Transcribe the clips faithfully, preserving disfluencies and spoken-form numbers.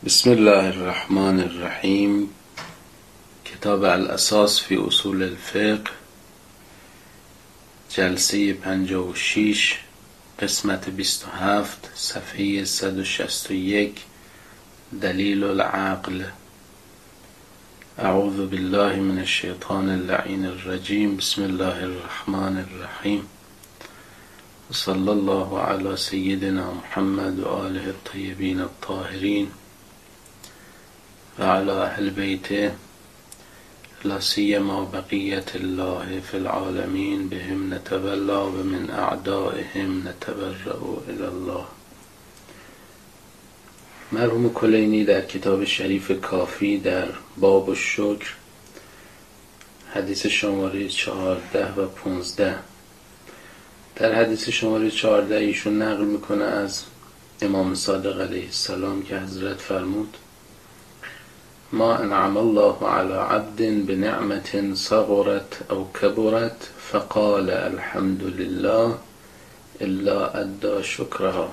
بسم الله الرحمن الرحیم. کتاب الاساس فی اصول الفقه، جلسه پنجاه و شش، قسمت بیست و هفت، صفحه صد و شصت و یک. دلیل العقل. اعوذ بالله من الشیطان اللعین الرجیم. بسم الله الرحمن الرحیم. صلی الله علی سیدنا محمد و آله الطیبین الطاهرین و علی اهل بیته لا سیما بقیت الله فی العالمین بهم نتولا و من اعدائهم نتبرأ الی الله. مرحوم کلینی در کتاب شریف کافی در باب الشکر، حدیث شماره چهارده و پانزده، در حدیث شماره چهارده ایشون نقل میکنه از امام صادق علیه السلام که حضرت فرمود: ما انعم الله علی عبد بنعمة صغرت او کبرت فقال الحمد لله الا ادى شکرها.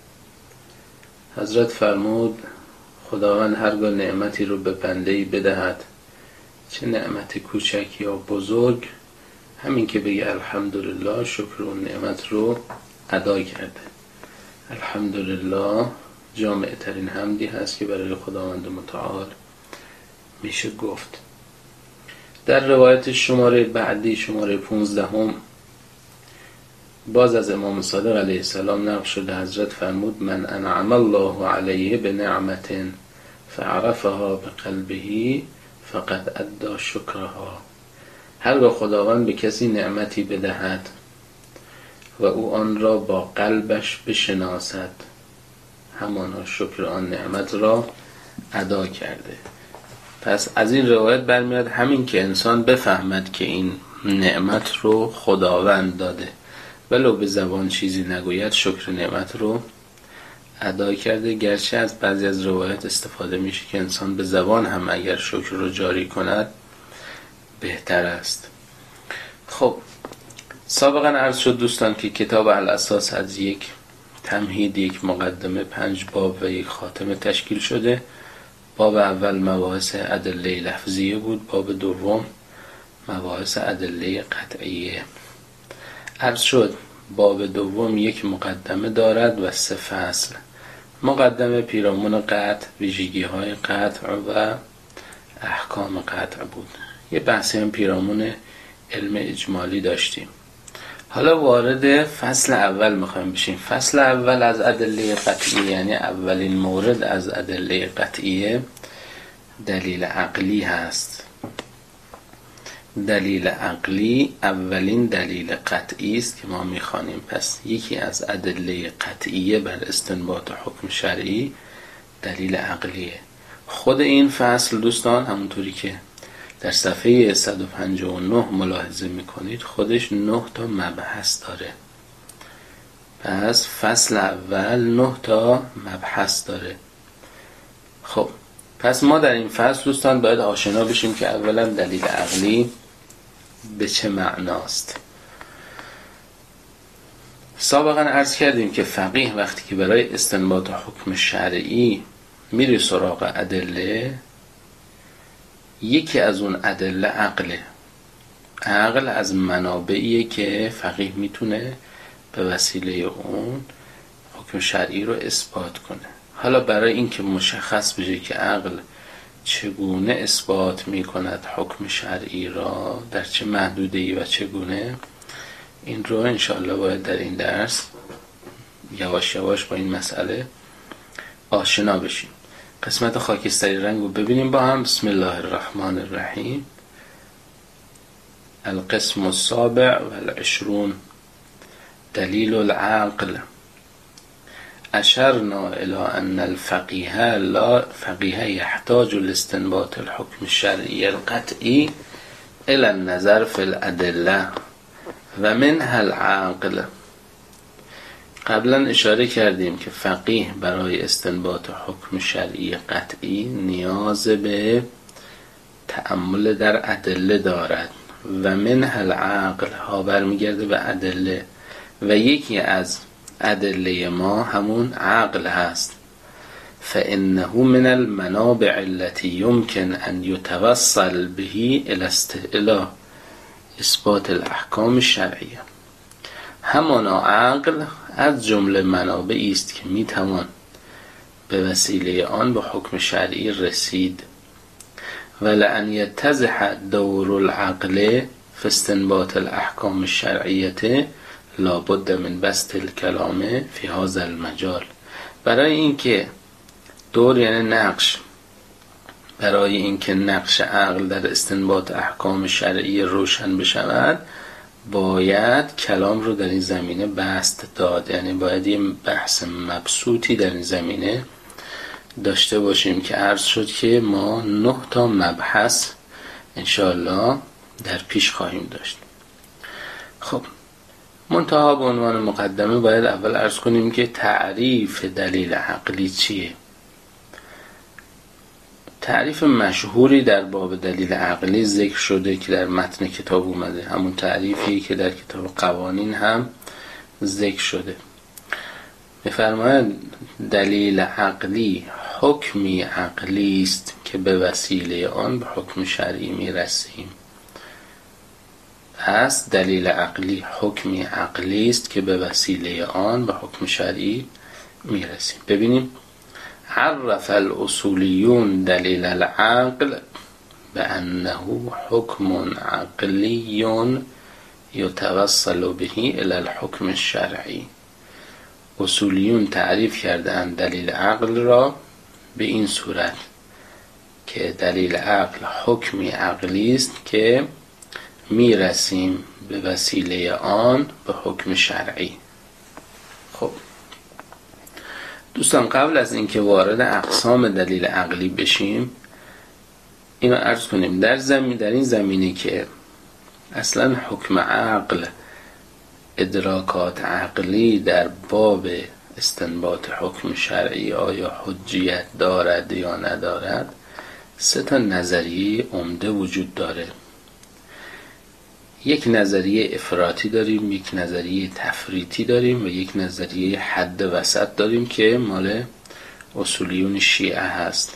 حضرت فرمود خداوند هرگاه نعمتی رو به بنده‌ای بدهد، چه نعمت کوچک یا بزرگ، همین که بگه الحمدلله، شکر اون نعمت رو ادا کرده. الحمدلله جامع ترین حمدی هست که برای خداوند متعال میشه گفت. در روایت شماره بعدی، شماره پونزده هم، باز از امام صادق علیه السلام نقل شده حضرت فرمود: من انعم الله علیه بنعمت فعرفها بقلبه فقد ادى شکرها. هرگاه خداوند به کسی نعمتی بدهد و او آن را با قلبش بشناسد، همانا شکر آن نعمت را ادا کرده. پس از این روایت برمیاد همین که انسان بفهمد که این نعمت رو خداوند داده، ولو به زبان چیزی نگوید، شکر نعمت رو ادا کرده. گرچه از بعضی از روایت استفاده میشه که انسان به زبان هم اگر شکر رو جاری کند بهتر است. خب سابقا عرض شد دوستان که کتاب الاساس از یک تمهید، یک مقدمه، پنج باب و یک خاتمه تشکیل شده. باب اول مباحث ادله لفظیه بود، باب دوم مباحث ادله قطعیه. عرض شد باب دوم یک مقدمه دارد و سه فصل. مقدمه پیرامون قطع، ویژگی های قطع و احکام قطع بود. یه بحثی هم پیرامون علم اجمالی داشتیم. حالا وارد فصل اول میخوایم بشیم. فصل اول از ادله قطعیه، یعنی اولین مورد از ادله قطعیه دلیل عقلی هست. دلیل عقلی اولین دلیل قطعی است که ما میخوانیم. پس یکی از ادله قطعیه بر استنباط حکم شرعی دلیل عقلیه. خود این فصل دوستان همونطوری که در صفحه صد و پنجاه و نه ملاحظه میکنید خودش نه تا مبحث داره. پس فصل اول نه تا مبحث داره. خب پس ما در این فصل دوستان باید آشنا بشیم که اولا دلیل عقلی به چه معناست. سابقا عرض کردیم که فقیه وقتی که برای استنباط حکم شرعی میره سراغ ادله، یکی از اون ادله عقله. عقل از منابعیه که فقیه میتونه به وسیله اون حکم شرعی رو اثبات کنه. حالا برای اینکه مشخص بشه که عقل چگونه اثبات میکند حکم شرعی را، در چه محدوده‌ای و چگونه، این رو انشاءالله باید در این درس یواش یواش با این مسئله آشنا بشیم. قسمت خاکستری رنگ رو ببینیم با هم. بسم الله الرحمن الرحیم. القسم السابع والعشرون دلیل العقل. اشرنا الى ان الفقیه لا فقیه یحتاج لاستنباط الحکم الشرعی القطعی الى النظر فی الادله و منها العقل. قبلا اشاره کردیم که فقیه برای استنباط حکم شرعی قطعی نیاز به تأمل در ادله دارد و منها العقل ها برمیگرده به ادله و یکی از ادله ما همون عقل هست. فإنه من المنابع التي يمكن أن يتوصل به إلى اثبات الاحکام الشرعیه. همانا عقل از جمله منابعی است که میتوان به وسیله آن به حکم شرعی رسید. ولأن يتضح دور العقل في استنباط الاحکام الشرعیه لابد من بسط الكلام في هذا المجال. برای اینکه دور یعنی نقش برای اینکه نقش عقل در استنباط احکام شرعی روشن بشود باید کلام رو در این زمینه بسط داد، یعنی باید یه بحث مبسوطی در این زمینه داشته باشیم که عرض شد که ما نه تا مبحث انشاءالله در پیش خواهیم داشت. خب منتها به عنوان مقدمه باید اول عرض کنیم که تعریف دلیل عقلی چیه. تعریف مشهوری در باب دلیل عقلی ذکر شده که در متن کتاب اومده، همون تعریفی که در کتاب قوانین هم ذکر شده. می‌فرماید دلیل عقلی حکمی عقلی است که به وسیله آن به حکم شرعی میرسیم. پس دلیل عقلی حکمی عقلی است که به وسیله آن به حکم شرعی میرسیم. ببینیم عرف الاصولیون دلیل العقل بأنه حکم عقلی یتوصل به الى الحکم الشرعی. اصولیون تعریف کردن دلیل عقل را به این صورت که دلیل عقل حکمی عقلی است که میرسیم به وسیله آن به حکم شرعی. خب دوستان قبل از اینکه وارد اقسام دلیل عقلی بشیم اینو عرض کنیم در زمین در این زمینه که اصلا حکم عقل ادراکات عقلی در باب استنباط حکم شرعی آیا حجیت دارد یا ندارد سه تا نظریه عمده وجود داره. یک نظریه افراطی داریم، یک نظریه تفریطی داریم و یک نظریه حد وسط داریم که مال اصولیون شیعه هست.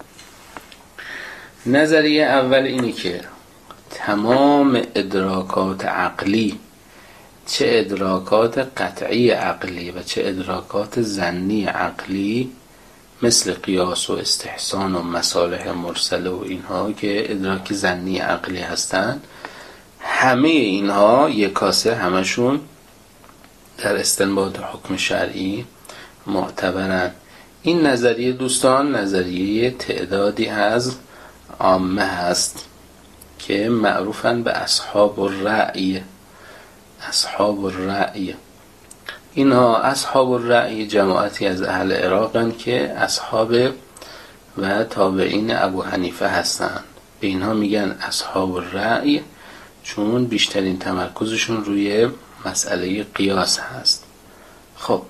نظریه اول اینه که تمام ادراکات عقلی، چه ادراکات قطعی عقلی و چه ادراکات ظنی عقلی مثل قیاس و استحسان و مصالح مرسله و اینها که ادراک ظنی عقلی هستن، همه اینها یک کاسه همشون در استنباط حکم شرعی معتبرن. این نظریه دوستان نظریه تعدادی از عامه هست که معروفن به اصحاب الرأی. اصحاب الرأی اینها اصحاب الرأی جماعتی از اهل عراقن که اصحاب و تابعین ابو حنیفه هستند. به اینها میگن اصحاب الرأی چون بیشترین تمرکزشون روی مسئله قیاس هست. خب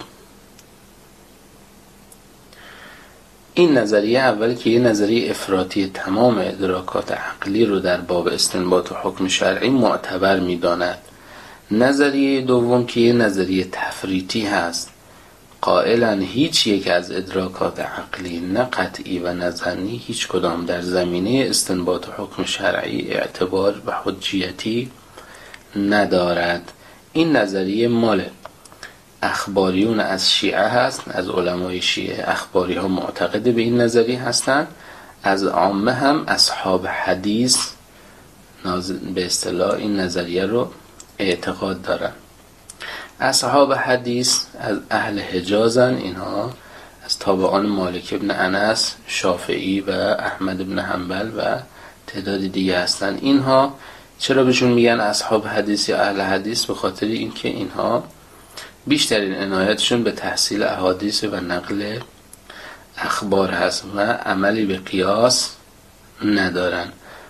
این نظریه اولی که یه نظریه افراطی تمام ادراکات عقلی رو در باب استنباط و حکم شرعی معتبر میداند. نظریه دوم که یه نظریه تفریطی هست، قائلا هیچ یک از ادراکات عقلی نه قطعی و نه ظنی هیچ کدام در زمینه استنباط و حکم شرعی اعتبار و حجیتی ندارد. این نظریه مال اخباریون از شیعه هست، از علمای شیعه اخباری ها معتقد به این نظریه هستند. از عامه هم اصحاب حدیث به اصطلاح این نظریه رو اعتقاد دارن. اصحاب حدیث از اهل حجازن، اینها از تابعان مالک ابن انس، شافعی و احمد ابن حنبل و تعداد دیگه هستن. اینها چرا بهشون میگن اصحاب حدیث یا اهل حدیث؟ به خاطر اینکه اینها بیشترین عنایتشون به تحصیل احادیث و نقل اخبار هست و عملی به قیاس ندارن.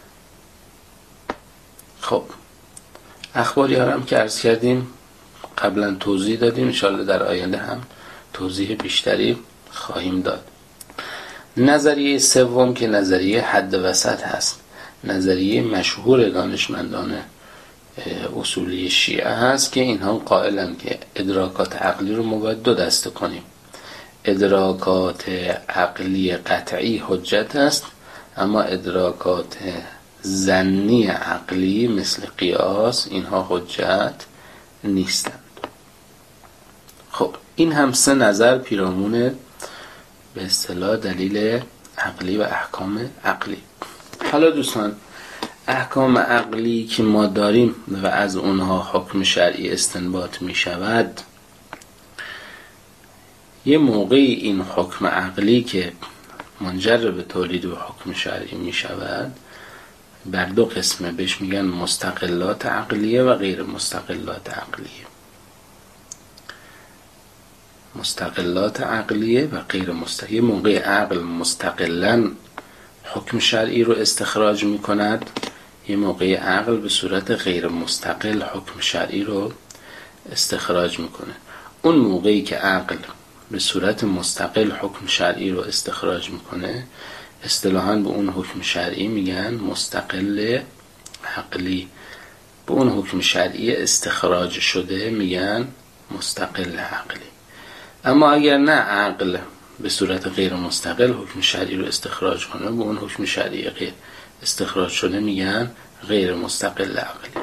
خب اخباری ها هم که عرض کردیم قبلا توضیح دادیم، انشاءالله در آینده هم توضیح بیشتری خواهیم داد. نظریه سوم که نظریه حد وسط هست، نظریه مشهور دانشمندان اصولی شیعه هست که اینها قائلن که ادراکات عقلی رو ما باید دو دسته کنیم. ادراکات عقلی قطعی حجت است، اما ادراکات ظنی عقلی مثل قیاس اینها حجت نیستند. خب این هم سه نظر پیرامون به اصطلاح دلیل عقلی و احکام عقلی. حالا دوستان، احکام عقلی که ما داریم و از اونها حکم شرعی استنباط می شود، یه موقعی این حکم عقلی که منجر به تولید و حکم شرعی می شود بر دو قسمه، بهش میگن مستقلات عقلیه و غیر مستقلات عقلیه. مستقلات عقلیه و غیر مستقل. یه موقع عقل مستقلاً حکم شرعی رو استخراج می کند، یه موقع عقل به صورت غیر مستقل حکم شرعی رو استخراج میکنه. اون موقعی که عقل به صورت مستقل حکم شرعی رو استخراج میکنه، اصطلاحاً به اون حکم شرعی میگن مستقل عقلی. به اون حکم شرعی استخراج شده میگن مستقل عقلی. اما اگر نه عقل به صورت غیر مستقل حکم شرعی رو استخراج کنه، به اون حکم شرعی غیر استخراج شده میگن غیر مستقل عقلی.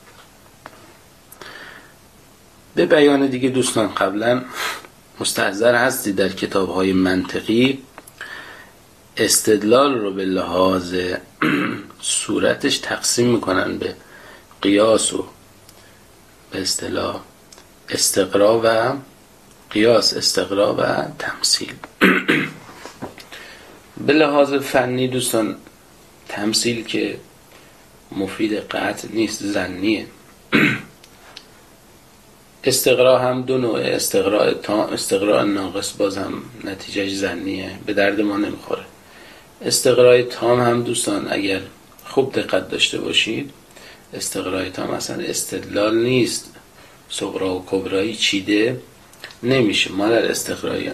به بیان دیگه دوستان، قبلا مستحضر هستی در کتاب‌های منطقی استدلال رو به لحاظ صورتش تقسیم میکنن به قیاس و به اصطلاح استقرا و قیاس، استقرا و تمثیل. به لحاظ فنی دوستان، تمثیل که مفید قطع نیست، ظنیه. استقرا هم دو نوع، استقرا تا استقرا ناقص باز هم نتیجهش ظنیه، به درد ما نمیخوره. استقرای تام هم دوستان اگر خوب دقت داشته باشید، استقرای تام اصلا استدلال نیست، صغرا و کبرایی چیده نمیشه. ما در استقرای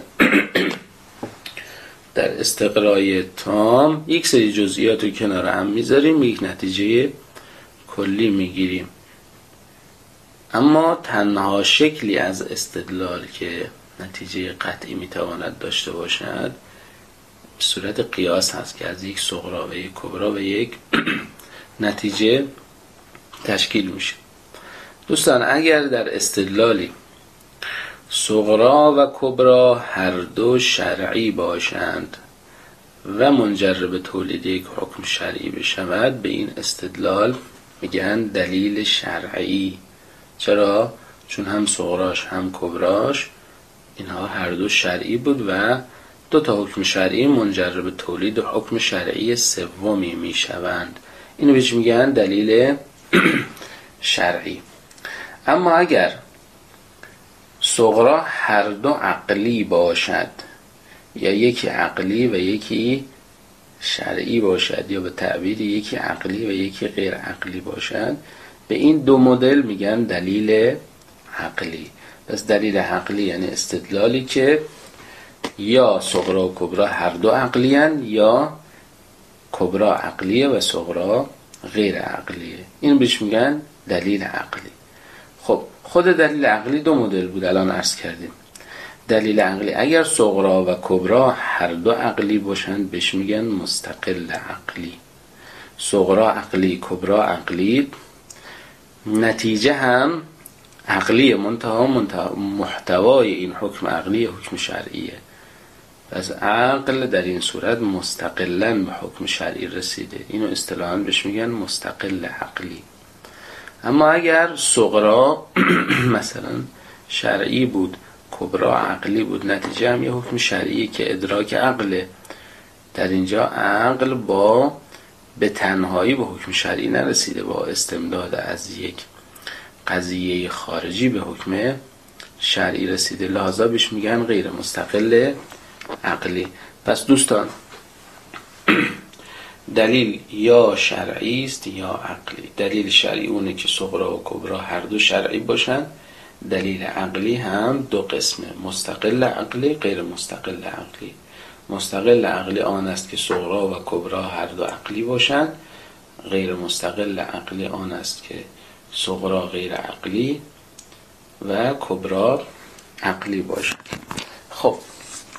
در استقرای تام یک سری جزئیات رو کنار هم میذاریم، یک نتیجه کلی میگیریم. اما تنها شکلی از استدلال که نتیجه قطعی میتواند داشته باشد به صورت قیاس هست که از یک صغرا و یک کبرا و یک نتیجه تشکیل میشه. دوستان اگر در استدلالی صغرا و کبرا هر دو شرعی باشند و منجر به تولید یک حکم شرعی بشود، به این استدلال میگن دلیل شرعی. چرا؟ چون هم صغراش هم کبراش اینها هر دو شرعی بود و دو تا حکم شرعی منجر به تولید حکم شرعی سومی میشوند. اینو بهش میگن دلیل شرعی. اما اگر صغرا هر دو عقلی باشد، یا یکی عقلی و یکی شرعی باشد، یا به تعبیر یکی عقلی و یکی غیر عقلی باشد، به این دو مدل میگن دلیل عقلی. پس دلیل عقلی یعنی استدلالی که یا صغرا و کبرا هر دو عقلی هن، یا کبرا عقلیه و صغرا غیر عقلیه. این بهش میگن دلیل عقلی. خب خود دلیل عقلی دو مدل بود، الان عرض کردیم. دلیل عقلی اگر صغرا و کبرا هر دو عقلی باشند بهش میگن مستقل عقلی. صغرا عقلی، کبرا عقلی، نتیجه هم عقلیه، منتها منتها محتوای این حکم عقلی حکم شرعیه. پس عقل در این صورت مستقلاً به حکم شرعی رسیده، اینو اصطلاحاً بهش میگن مستقل عقلی. اما اگر صغرا مثلا شرعی بود، کبرا عقلی بود، نتیجه هم یه حکم شرعی که ادراک عقله، در اینجا عقل با به تنهایی به حکم شرعی نرسیده، با استمداد از یک قضیه خارجی به حکم شرعی رسیده، لحاظا بهش میگن غیر مستقل عقلی. پس دوستان دلیل یا شرعی است یا عقلی. دلیل شرعی اونه که صغرا و کبرا هر دو شرعی باشن. دلیل عقلی هم دو قسمه، مستقل عقلی، غیر مستقل عقلی. مستقل عقلی آن است که صغرا و کبرا هر دو عقلی باشند. غیر مستقل عقلی آن است که صغرا غیر عقلی و کبرا عقلی باشند. خب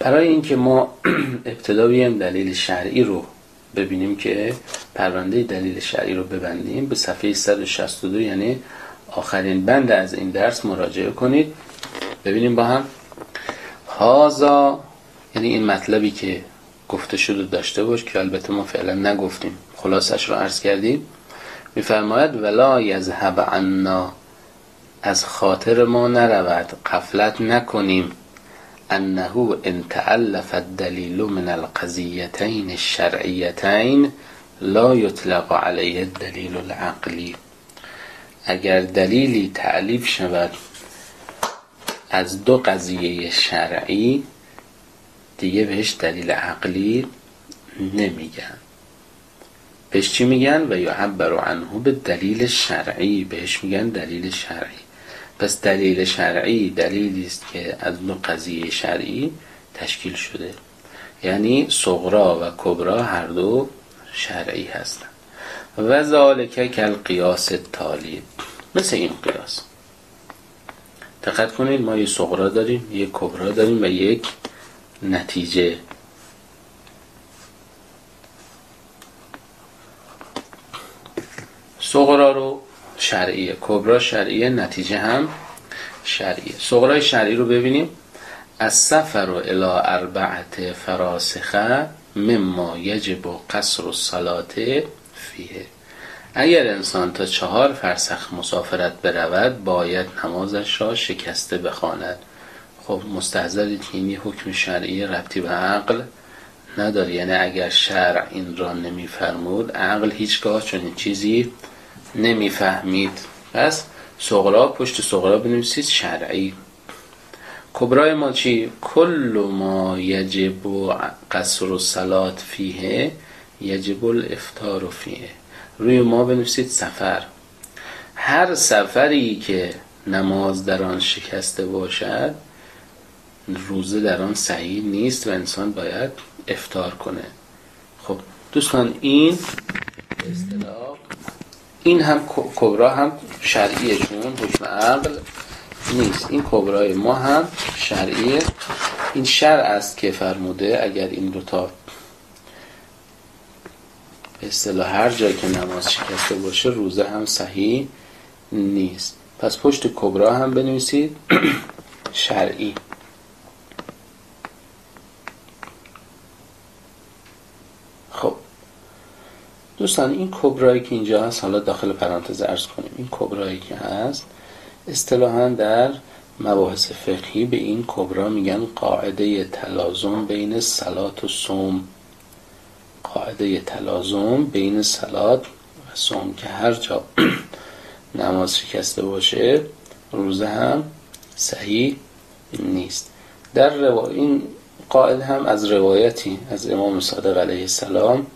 برای اینکه ما ابتدا بیایم دلیل شرعی رو ببینیم که پرونده دلیل شرعی رو ببندیم، به صفحه صد و شصت و دو یعنی آخرین بند از این درس مراجعه کنید. ببینیم با هم. هازا یعنی این مطلبی که گفته شده داشته باش که البته ما فعلا نگفتیم، خلاصش رو عرض کردیم. میفرماید ولا یذهب عنا، از خاطر ما نرود، غفلت نکنیم، انه ان تألف الدلیل من القضیتین الشرعیتین لا یطلق علیه الدلیل العقلی. اگر دلیلی تألیف شود از دو قضیه شرعی دیگه بهش دلیل عقلی نمیگن. بهش چی میگن؟ و یعبر عنه به دلیل شرعی، بهش میگن دلیل شرعی. پس دلیل شرعی دلیلی است که از دو قضیه شرعی تشکیل شده، یعنی صغرا و کبرا هر دو شرعی هستند. و ذالک کالقیاس التالی، مثل این قیاس. دقت کنید ما یک صغرا داریم، یک کبرا داریم و یک نتیجه. صغرا رو شرعیه، کبرا شرعیه، نتیجه هم شرعیه. صغرای شرعی رو ببینیم. السفر الی اربعه فراسخه مما یجب قصر الصلاة فیه. اگر انسان تا چهار فرسخ مسافرت برود باید نمازش را شکسته بخواند. خب مستحضرید که این حکم شرعی ربطی به عقل نداره، یعنی اگر شرع این را نمیفرمود عقل هیچگاه چنین چیزی نمیفهمید. پس صغرا پشت صغرا بنویسید شرعی. کبرای ما چی؟ کل ما یجب قصر الصلاة فیه یجب الافطار فیه. روی ما بنویسید سفر. هر سفری که نماز در آن شکسته باشد روزه در آن صحیح نیست و انسان باید افطار کنه. خب دوستان این اصطلاح این هم کبرا هم شرعیه چون حکم عقل نیست. این کبرای ما هم شرعیه. این شرع است که فرموده اگر این دوتا به اصطلاح هر جایی که نماز شکسته باشه روزه هم صحیح نیست. پس پشت کبرا هم بنویسید شرعی. خب دوستان این کبرایی که اینجا هست، حالا داخل پرانتز عرض کنیم، این کبرایی که هست اصطلاحاً در مباحث فقهی به این کبرا میگن قاعده تلازم بین صلات و صوم. قاعده تلازم بین صلات و صوم که هر جا نماز شکسته باشه روزه هم صحیح نیست. در روا... این قاعده هم از روایتی از امام صادق علیه السلام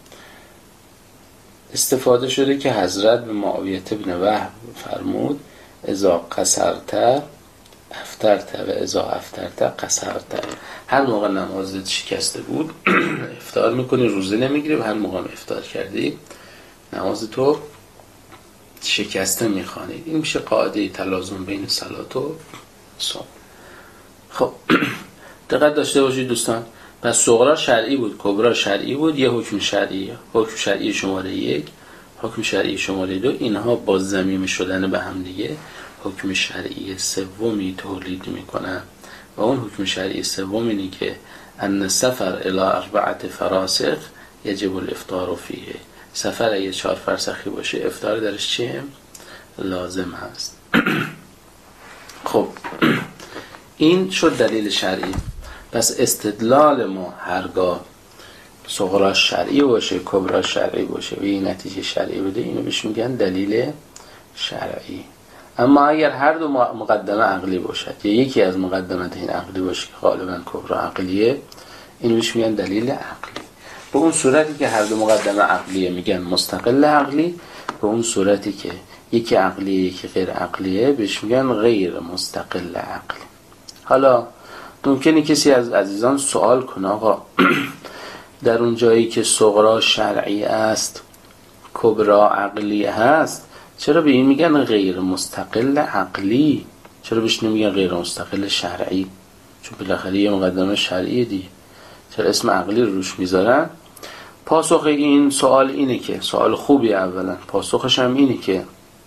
استفاده شده که حضرت به معاویه بن وهب فرمود اذا قصرت افطرت و اذا افطرت قصرت. هر موقع نمازت شکسته بود افطار میکنی، روزه نمیگیری، و هر موقع افطار کردی نماز تو شکسته میخوانی. این میشه قاعده تلازم بین صلات و صوم. خب دقت داشته باشید دوستان. پس صغرا شرعی بود، کبرا شرعی بود، یه حکم شرعی، حکم شرعی شماره یک، حکم شرعی شماره دو، اینها با ضمیم شدن به هم دیگه حکم شرعی سومی تولید میکنن و اون حکم شرعی سوم اینه که ان سفر الی اربعه فراسخ یجب الافطار فیه. سفر اگه چهار فرسخی باشه افطار درش چیه؟ لازم هست. خب این شد دلیل شرعی. پس استدلال ما هرگاه صغرا شرعی باشه کبرا شرعی باشه و این نتیجه شرعی بده اینو بهش میگن دلیل شرعی. اما اگر هر دو مقدمه عقلی باشد یا یکی از مقدمات این عقلی باشه که غالبا کبرا عقلیه اینو بهش میگن دلیل عقلی. به اون صورتی که هر دو مقدمه عقلیه میگن مستقل عقلی، به اون صورتی که یکی عقلیه یکی غیر عقلیه بهش میگن غیر مستقل عقلی. حالا ممکنه کسی از عزیزان سوال کنه آقا در اون جایی که صغرا شرعی است کبرا عقلی هست چرا به این میگن غیر مستقل عقلی؟ چرا بهش نمیگن غیر مستقل شرعی؟ چون بالاخره یه مقدمه شرعی دی. چرا اسم عقلی رو روش میذارن؟ پاسخ این سوال اینه که سوال خوبی، اولا پاسخش هم اینه که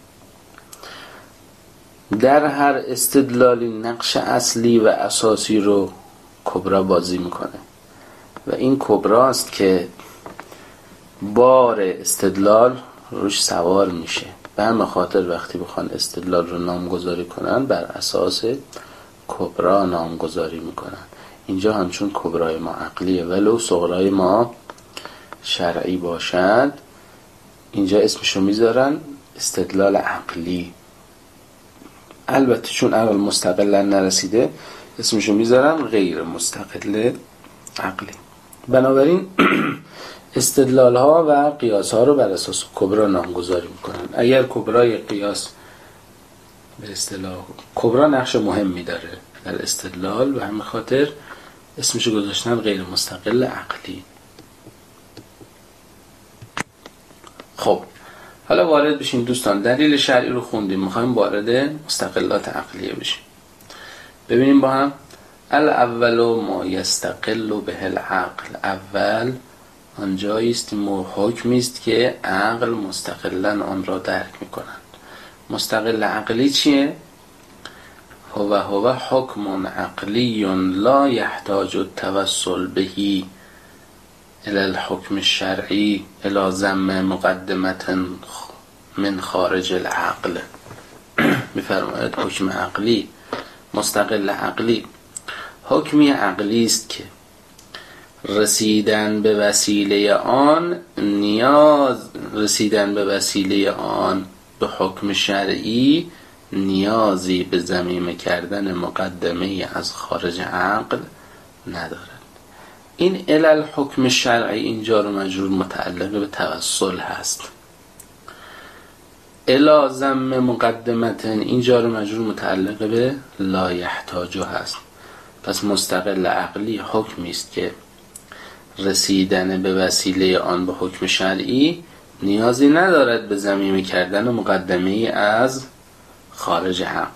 در هر استدلالی نقش اصلی و اساسی رو کبرا بازی میکنه و این کبراست که بار استدلال روش سوار میشه. به همین خاطر وقتی بخوان استدلال رو نامگذاری کنن بر اساس کبرا نامگذاری میکنن. اینجا همچون کبرای ما عقلیه ولو صغرای ما شرعی باشد، اینجا اسمشو میذارن استدلال عقلی. البته چون اول مستقلا نرسیده اسمشو میذارن غیر مستقل عقلی. بنابراین استدلال ها و قیاس ها رو بر اساس کبرا نامگذاری میکنن. اگر کبرای قیاس به اصطلاح کبرا نقش مهمی داره در استدلال و همین خاطر اسمشو گذاشتن غیر مستقل عقلی. خب حالا وارد بشیم دوستان، دلیل شرعی رو خوندیم، میخوایم وارد مستقلات عقلیه بشیم. ببینیم با هم. الاول ما یستقل به العقل، اول آنجایی است حکمی است که عقل مستقلا آن را درک میکنند. مستقل عقلی چیه؟ هو هو حکم عقلی لا یحتاج التوسل بهی الى الحکم الشرعی الى ضم مقدمت من خارج العقل. میفرماید حکم عقلی، مستقل عقلی حکمی عقلی است که رسیدن به وسیله آن نیاز رسیدن به وسیله آن به حکم شرعی نیازی به ضمیمه کردن مقدمه از خارج عقل ندارد. این علل حکم شرعی اینجا رو مجرور متعلق به توسل هست. الا ضم مقدمت اینجا رو مجرور متعلق به لا یحتاج هست. پس مستقل عقلی حکمی است که رسیدن به وسیله آن به حکم شرعی نیازی ندارد به ضمیمه کردن مقدمه از خارج عقل.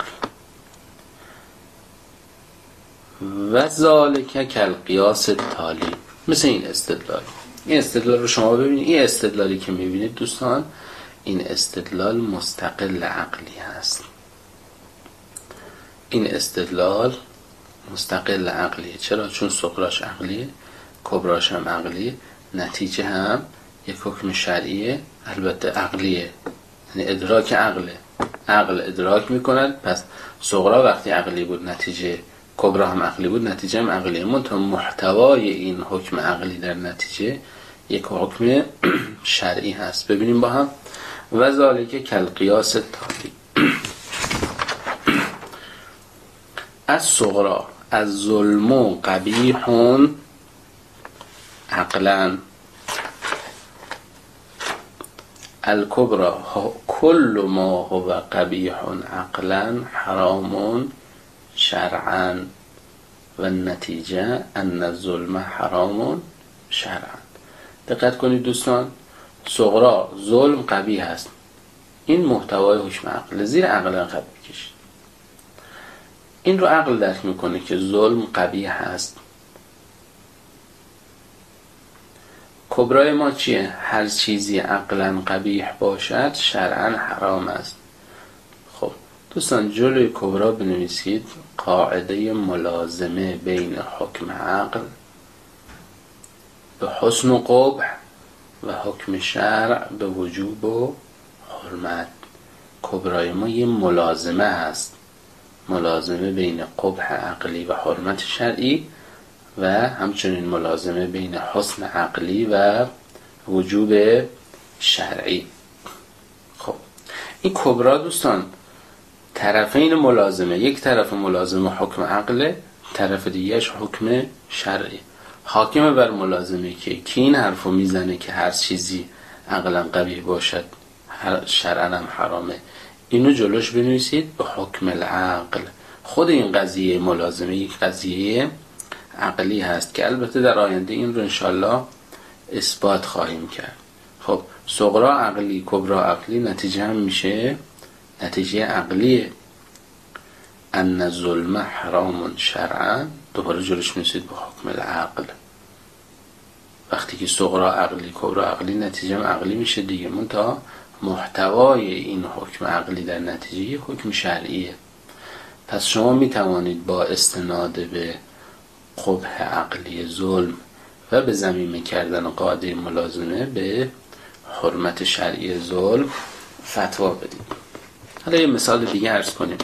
و ذالک کالقیاس تالی، مثل این استدلال. این استدلال رو شما ببینید، این استدلالی که میبینید دوستان، این استدلال مستقل عقلی هست. این استدلال مستقل عقلیه. چرا؟ چون صغراش عقلیه، کبراش هم عقلیه، نتیجه هم یک حکم شرعیه، البته عقلیه، یعنی ادراک عقله، عقل ادراک میکند. پس صغرا وقتی عقلی بود نتیجه کبرا هم عقلی بود، نتیجه هم عقلیه. منتها محتوای این حکم عقلی در نتیجه یک حکم شرعی هست. ببینیم با هم. و ذالک کالقیاس تالی از صغرا از ظلم قبیح عقلا الکبرى کل ما هو قبیح عقلا حرام شرعا و النتیجه ان الظلم حرام شرعا. دقت کنید دوستان، صغرا ظلم قبیح هست، این محتوای حکم عقل، زیر عقل خط بکشید. این رو عقل درک میکنه که ظلم قبیح هست. کبرای ما چیه؟ هر چیزی عقلا قبیح باشد شرعا حرام است. خب دوستان جلوی کبرا بنویسید قاعده ملازمه بین حکم عقل به حسن و قبح و حکم شرع به وجوب و حرمت. کبرای ما یه ملازمه هست، ملازمه بین قبح عقلی و حرمت شرعی و همچنین ملازمه بین حسن عقلی و وجوب شرعی. خب این کبرا دوستان طرفین ملازمه، یک طرف ملازمه حکم عقل، طرف دیگهش حکم شرعی. حاکم بر ملازمه که کی این حرفو میزنه که هر چیزی عقلا قبیح باشد شرعا هم حرامه، اینو جلوش بنویسید به حکم العقل. خود این قضیه ملازمه یک قضیه عقلی هست که البته در آینده این رو انشالله اثبات خواهیم کرد. خب صغرا عقلی کبرا عقلی، نتیجه هم میشه نتیجه عقلیه. ان الظلم حرام شرعا، دوباره جلوش میسید به حکم العقل. وقتی که صغرا عقلی کبرا عقلی نتیجه هم عقلی میشه دیگه. منتها محتوای این حکم عقلی در نتیجه یک حکم شرعیه. پس شما میتوانید با استناد به قبح عقلی ظلم و به ضمیمه کردن قاعده ملازمه به حرمت شرعی ظلم فتوا بدید. حالا یه مثال دیگه عرض کنیم.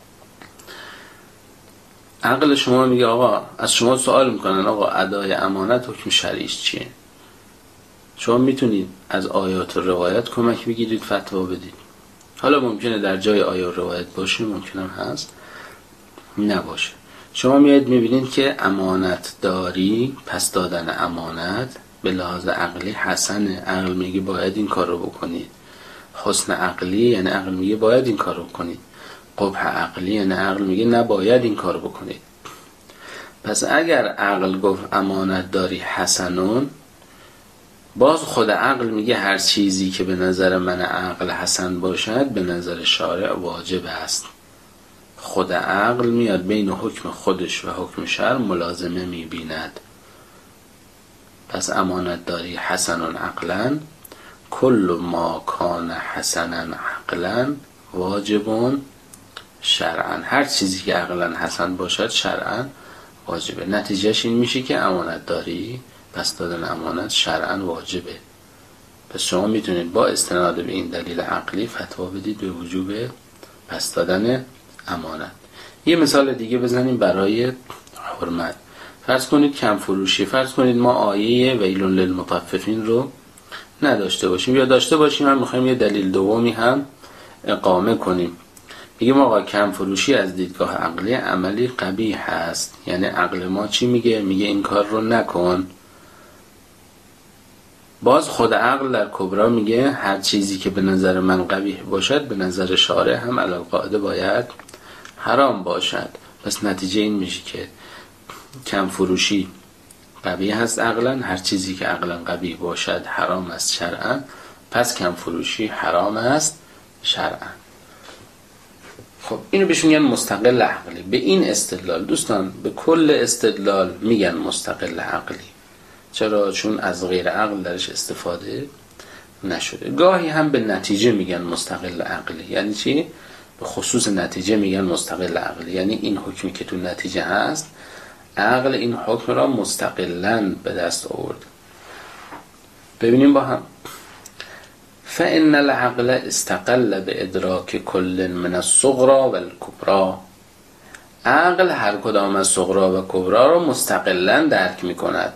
عقل شما میگه آقا، از شما سوال میکنن آقا ادای امانت حکم شرعیش چیه؟ شما میتونید از آیات و روایت کمک بگیرید فتوا بدید. حالا ممکنه در جای آیات و روایت باشه، ممکنه هست نباشه. شما میاد میبینید که امانت داری، پس دادن امانت به لحاظ عقلی حسنه، عقل میگه باید این کار رو بکنید. حسن عقلی یعنی عقل میگه باید این کار رو بکنید. قبح عقلی یعنی عقل میگه نباید این کار رو بکنید. پس اگر عقل گفت امانت داری حسنون، باز خود عقل میگه هر چیزی که به نظر من عقل حسن باشد به نظر شارع واجب است. خود عقل میاد بین حکم خودش و حکم شرع ملازمه میبیند. پس امانت داری حسنون عقلا، کل ما کان حسنا عقلا واجبون شرعا. هر چیزی که عقلا حسن باشد شرعا واجبه. نتیجهش این میشه که امانت داری، پس دادن امانت شرعا واجبه. پس شما میتونید با استناد به این دلیل عقلی فتوا بدید به وجوب پس دادن امانت. یه مثال دیگه بزنیم برای حرمت. فرض کنید کم فروشی، فرض کنید ما آیه ویل للمطففین رو نداشته باشیم، یا داشته باشیم هم میخوایم یه دلیل دومی هم اقامه کنیم. میگیم آقا کم فروشی از دیدگاه عقلی عملی قبیح هست. یعنی عقل ما چی میگه؟ میگه این کار رو نکن. باز خود عقل در کبرا میگه هر چیزی که به نظر من قبیح باشد به نظر شارع هم علی القاعده باید حرام باشد. پس نتیجه این میشه که کم فروشی قبیح هست عقلا، هر چیزی که عقلا قبیح باشد حرام است شرعا، پس کم فروشی حرام است شرعا. خب اینو بهش میگن مستقل عقلی. به این استدلال دوستان به کل استدلال میگن مستقل عقلی. چرا؟ چون از غیر عقل درش استفاده نشده. گاهی هم به نتیجه میگن مستقل عقلی. یعنی چی؟ به خصوص نتیجه میگن مستقل عقلی. یعنی این حکمی که تو نتیجه هست عقل این حکم را مستقلاً به دست آورد. ببینیم با هم. فإن العقل استقل به ادراک کل من الصغرى والکبرى. عقل هر کدام از صغرا و کبرا را مستقلاً درک میکند.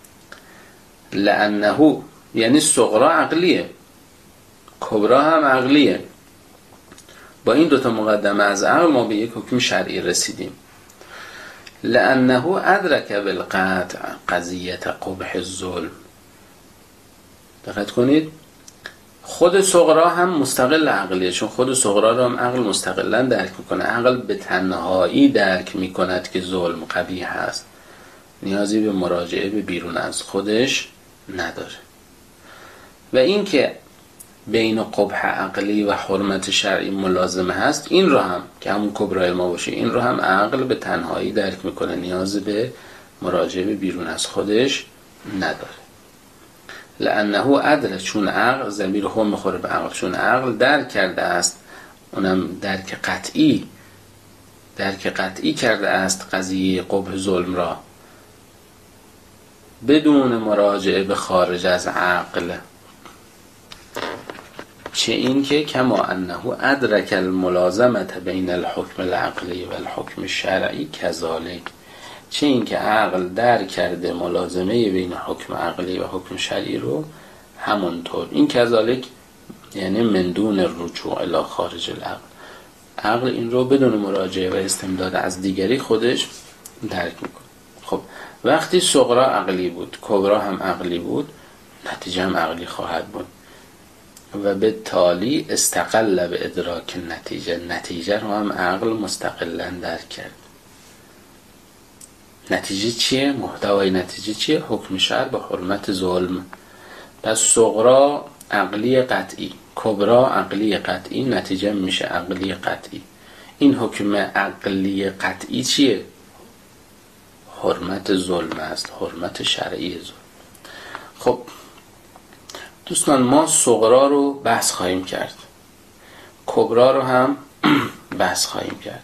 لأنه یعنی صغرا عقلیه، کبرا هم عقلیه. با این دوتا مقدمه از عقل ما به یک حکم شرعی رسیدیم. لأنه ادرک بالقطع قضیت قبح الظلم. دقت کنید، خود صغرا هم مستقل عقلیه، چون خود صغرا را هم عقل مستقلا درک میکنه. عقل به تنهایی درک میکند که ظلم قبیح است، نیازی به مراجعه به بیرون از خودش نداره. و این که بین قبح عقلی و حرمت شرعی ملازمه هست، این رو هم که همون کبرای ما باشه، این رو هم عقل به تنهایی درک میکنه، نیاز به مراجعه به بیرون از خودش نداره. لأنه ادرک، چون عقل ضمیر هم میخوره به عقل، چون عقل درک کرده است، اونم درک قطعی درک قطعی کرده است قضیه قبح ظلم را بدون مراجعه به خارج از عقل. چه این که کما انه ادرک الملازمت بین الحکم العقلی و الحکم الشرعی کذالک. چه این که عقل درک کرده ملازمه بین حکم عقلی و حکم شرعی رو همونطور. این کذالک یعنی من دون رجوع الی خارج العقل. عقل این رو بدون مراجعه و استمداد از دیگری خودش درک میکنه. خب وقتی صغرا عقلی بود، کبرا هم عقلی بود، نتیجه هم عقلی خواهد بود و به تالی استقل به ادراک نتیجه. نتیجه رو هم عقل مستقلا درک کرد. نتیجه چیه؟ محتوای نتیجه چیه؟ حکم شرع به حرمت ظلم. پس صغرا عقلی قطعی، کبرا عقلی قطعی، نتیجه میشه عقلی قطعی. این حکم عقلی قطعی چیه؟ حرمت ظلم است، حرمت شرعی ظلم. خب دوستان، ما صغرا رو بحث خواهیم کرد، کبرا رو هم بحث خواهیم کرد.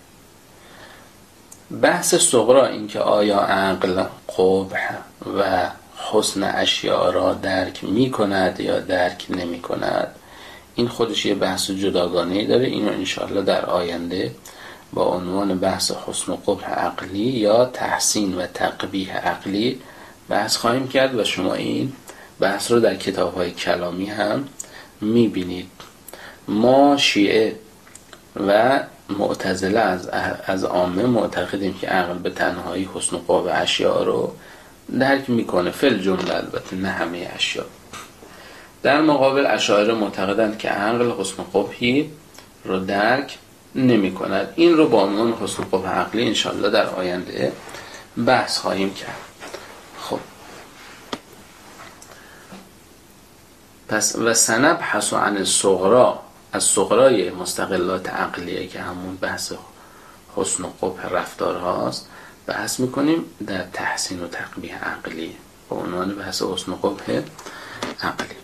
بحث صغرا این که آیا عقل قبح و حسن اشیاء را درک می کند یا درک نمی کند، این خودش یه بحث جداگانه‌ای داره. اینو انشاءالله در آینده با عنوان بحث حسن و قبح عقلی یا تحسین و تقبیح عقلی بحث خواهیم کرد و شما این بحث رو در کتاب‌های کلامی هم می‌بینید. ما شیعه و معتزله از از عامه معتقدیم که عقل به تنهایی حسن و قبح اشیاء رو درک میکنه، فل جمله، البته نه همه اشیاء. در مقابل اشاعره معتقدند که عقل حسن و قبحی رو درک نمی کند. این رو با عنوان حسن و قبح عقلی انشاءالله در آینده بحث خواهیم کرد. خب پس و سنبحث عن الصغرا، از صغرای مستقلات عقلیه که همون بحث حسن و قبح رفتار هاست بحث میکنیم در تحسین و تقبیح عقلی با عنوان بحث حسن و قبح عقلی.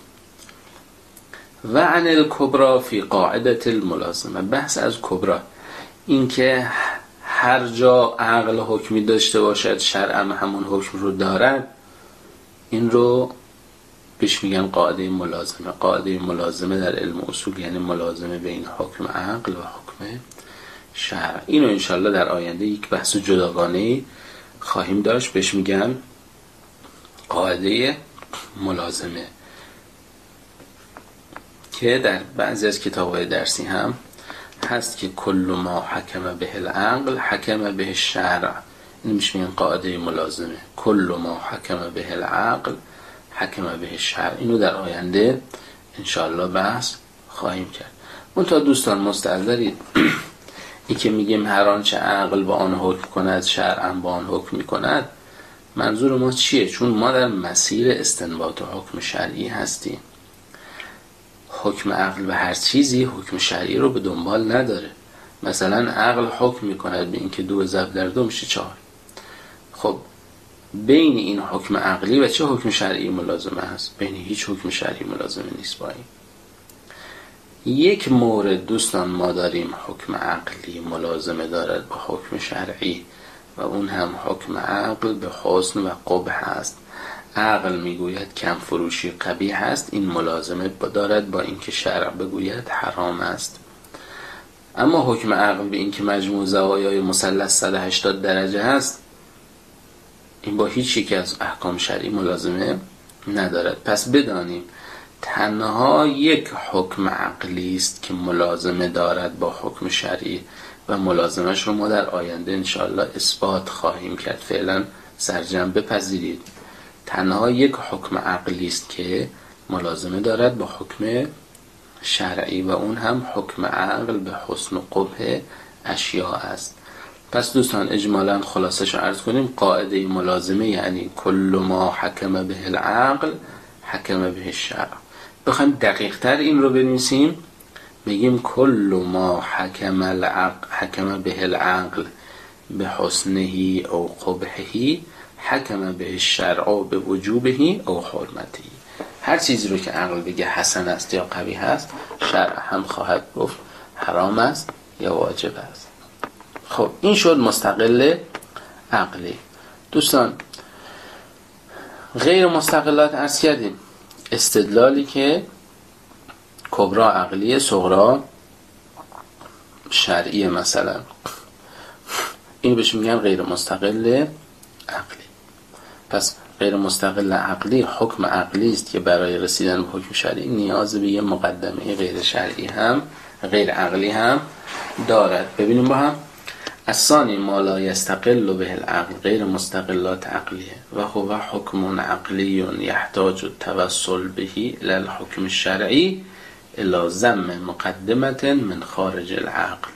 و عن الکبرا فی قاعده الملازمه، بحث از کبرا، این که هر جا عقل حکمی داشته باشد شرع همون حکم رو دارد، این رو بهش میگن قاعده ملازمه. قاعده ملازمه در علم اصول یعنی ملازمه بین حکم عقل و حکم شرع. اینو انشالله در آینده یک بحث جداگانه خواهیم داشت، بهش میگن قاعده ملازمه، که در بعضی از کتاب‌های درسی هم هست که کل ما حکم به العقل حکم به الشرع. این میشه میگن قاعده ملازمه، کل ما حکم به العقل حکم به الشرع. اینو در آینده انشاءالله بحث خواهیم کرد. منتها دوستان مستحضرید این که میگیم هر آنچه عقل با آن حکم کند شرع با آن حکم میکند، منظور ما چیه؟ چون ما در مسیر استنباط حکم شرعی هستیم. حکم عقل به هر چیزی حکم شرعی رو به دنبال نداره. مثلا عقل حکم میکند به این که دو ضرب در دو میشه چهار. خب بین این حکم عقلی و چه حکم شرعی ملازمه هست؟ بین هیچ حکم شرعی ملازمه نیست با این. یک مورد دوستان ما داریم حکم عقلی ملازمه دارد با حکم شرعی و اون هم حکم عقل به حسن و قبح است. عقل میگوید کم فروشی قبیح است، این ملازمه دارد با اینکه شرع بگوید حرام است. اما حکم عقل به اینکه مجموع زوایای مثلث صد و هشتاد درجه است، این با هیچ یک از احکام شرعی ملازمه ندارد. پس بدانیم تنها یک حکم عقلی است که ملازمه دارد با حکم شرعی و ملازمش رو ما در آینده انشاءالله اثبات خواهیم کرد. فعلا سرجم بپذیرید تنها یک حکم عقلی است که ملازمه دارد با حکم شرعی و اون هم حکم عقل به حسن و قبح اشیاء است. پس دوستان اجمالا خلاصش رو عرض کنیم. قاعده ملازمه یعنی کل ما حکم به العقل حکم به الشرع. بخوایم دقیق تر این رو بنویسیم میگیم کل ما حکم العقل حکم به العقل به حسنه او قبحه حکم به الشرع به وجوبه او حرمته. هر چیزی رو که عقل بگه حسن است یا قبیح است، شرع هم خواهد گفت حرام است یا واجب است. خب این شد مستقل عقلی. دوستان غیر مستقلات عرض کردیم. استدلالی که کبرا عقلی صغرا شرعی مثلا، این بهش میگن غیر مستقل عقلی. پس غیر مستقل عقلی حکم عقلی است که برای رسیدن به حکم شرعی نیاز به یه مقدمه غیر شرعی هم غیر عقلی هم دارد. ببینیم با هم. الثانی ما لا یستقل به العقل غیر مستقلات عقلیه و هو حکم عقلی یحتاج التوسل به الى الحکم الشرعی الى ضم مقدمه من خارج العقل.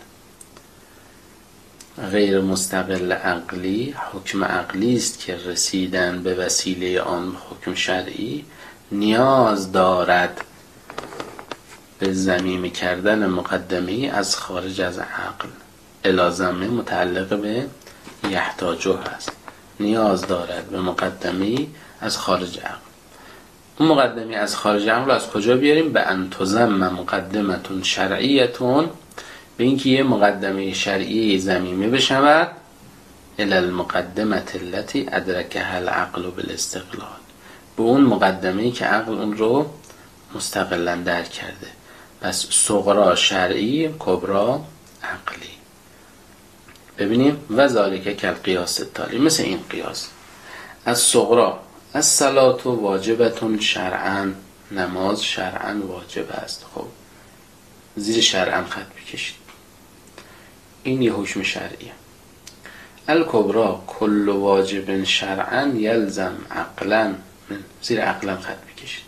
غیر مستقل عقلی حکم عقلی است که رسیدن به وسیله آن حکم شرعی نیاز دارد به ضمیم کردن مقدمه از خارج از عقل. الازمه متعلق به یحتاجه هست، نیاز دارد به مقدمه از خارج عقل. اون مقدمه از خارج عقل از کجا بیاریم؟ به ان تضم مقدمتون شرعیتون، به اینکه یه مقدمه شرعی ضمیمه بشود الی المقدمه التي ادرکها العقل بالاستقلال، به اون مقدمه‌ای که عقل اون رو مستقلاً درک کرده. پس صغرا شرعی، کبرا عقلی. ببینیم و ذالک کالقیاس التالی، مثل این قیاس. از صغرا از صلات و واجبتون شرعاً، نماز شرعاً واجب است. خب زیر شرعاً خط بکشید، این یه حکم شرعیه. الکبرا کل واجب شرعاً یلزم عقلاً، زیر عقلاً خط بکشید.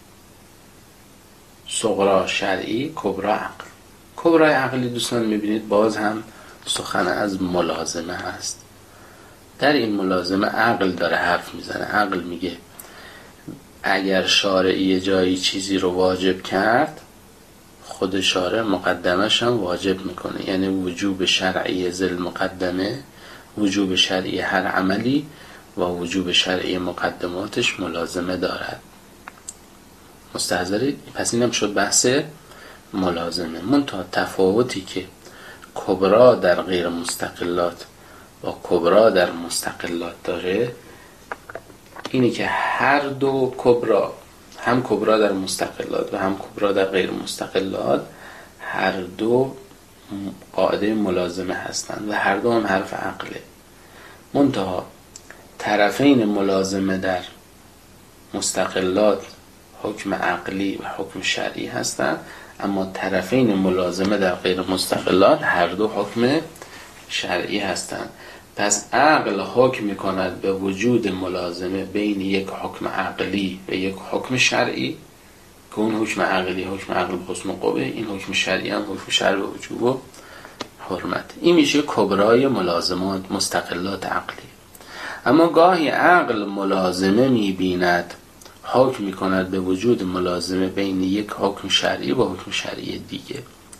صغرا شرعی، کبرا عقل. کبرای عقلی دوستان میبینید باز هم سخن از ملازمه هست. در این ملازمه عقل داره حرف میزنه. عقل میگه اگر شارعی جایی چیزی رو واجب کرد، خود شارع مقدمش هم واجب میکنه. یعنی وجوب شرعی ذل مقدمه، وجوب شرعی هر عملی و وجوب شرعی مقدماتش ملازمه دارد. مستحضرید؟ پس اینم شد بحث ملازمه. منتها تفاوتی که کبرا در غیر مستقلات و کبرا در مستقلات داره اینی که هر دو کبرا، هم کبرا در مستقلات و هم کبرا در غیر مستقلات، هر دو قاعده ملازمه هستند و هر دو هم حرف عقله. منتها طرفین ملازمه در مستقلات حکم عقلی و حکم شرعی هستند، اما طرفین ملازمه در غیر مستقلات هر دو حکم شرعی هستند. پس عقل حکم میکند به وجود ملازمه بین یک حکم عقلی و یک حکم شرعی که اون حکم عقلی حکم عقل به حسن قوه، این حکم شرعی هم حکم شرع به وجوب و حرمت. این میشه کبرای ملازمات مستقلات عقلی. اما گاهی عقل ملازمه میبیند حکم میکند به وجود ملازمه بین یک حکم شرعی و حکم شرعی دیگه،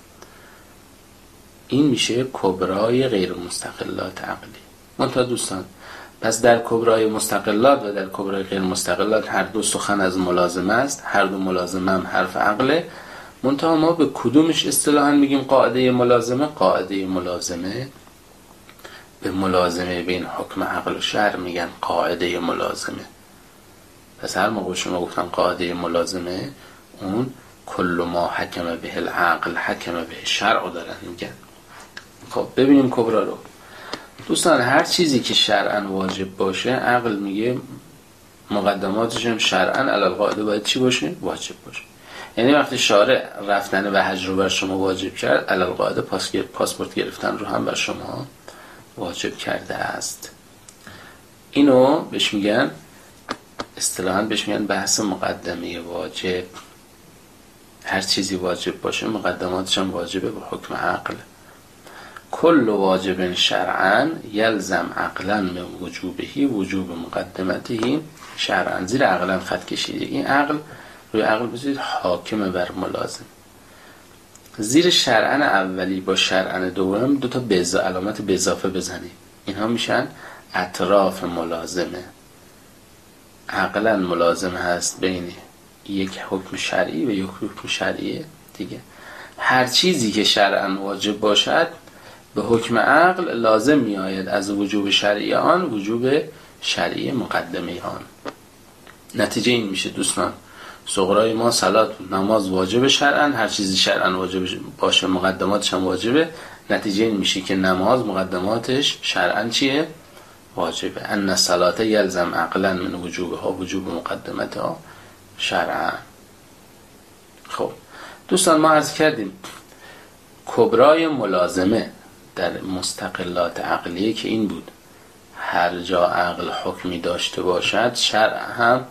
این میشه کبرای غیر مستقلات عقلی. منتها دوستان پس در کبرای مستقلات و در کبرای غیر مستقلات هر دو سخن از ملازمه است، هر دو ملازمه هم حرف عقله. منتها ما به کدومش اصطلاحاً میگیم قاعده ملازمه؟ قاعده ملازمه به ملازمه بین حکم عقل و شرع میگن قاعده ملازمه. پس هر موقع شما گفتن قاعده ملازمه، اون کل ما حکم به العقل حکم به شرع دارن میگن. خب ببینیم کبرا رو. دوستان هر چیزی که شرعاً واجب باشه، عقل میگه مقدماتش هم شرعاً علی القاعده باید چی باشه؟ واجب باشه. یعنی وقتی شارع رفتن به حج رو بر شما واجب کرد، علی القاعده پاسپورت گرفتن رو هم بر شما واجب کرده است. اینو بهش میگن اصطلاحاً بهش میگن بحث مقدمه واجب. هر چیزی واجب باشه مقدماتش هم واجبه به حکم عقل. کل واجب شرعاً یلزم عقلاً من وجوبهی وجوب مقدمته شرعاً. زیر عقلاً خط کشیده. این عقل روی عقل بزنید حاکم بر ملازم. زیر شرعاً اولی با شرعاً دوم دو تا به علامت به اضافه بزنید، اینها میشن اطراف ملازمه. عقلاً ملازم هست بین یک حکم شرعی و یک حکم شرعی دیگه. هر چیزی که شرعاً واجب باشد به حکم عقل لازم می آید از وجوب شرعی آن وجوب شرعی مقدمه آن. نتیجه این میشه دوستان صغرای ما صلات نماز واجب شرعاً، هر چیزی شرعاً واجب باشه مقدماتش هم واجبه. نتیجه این میشه که نماز مقدماتش شرعاً چیه؟ واجبه. ان الصلاة یلزم عقلاً من وجوبها وجوب مقدمتها شرعاً. خب دوستان ما عرض کردیم کبرای ملازمه در مستقلات عقلیه که این بود هر جا عقل حکمی داشته باشد شرع هم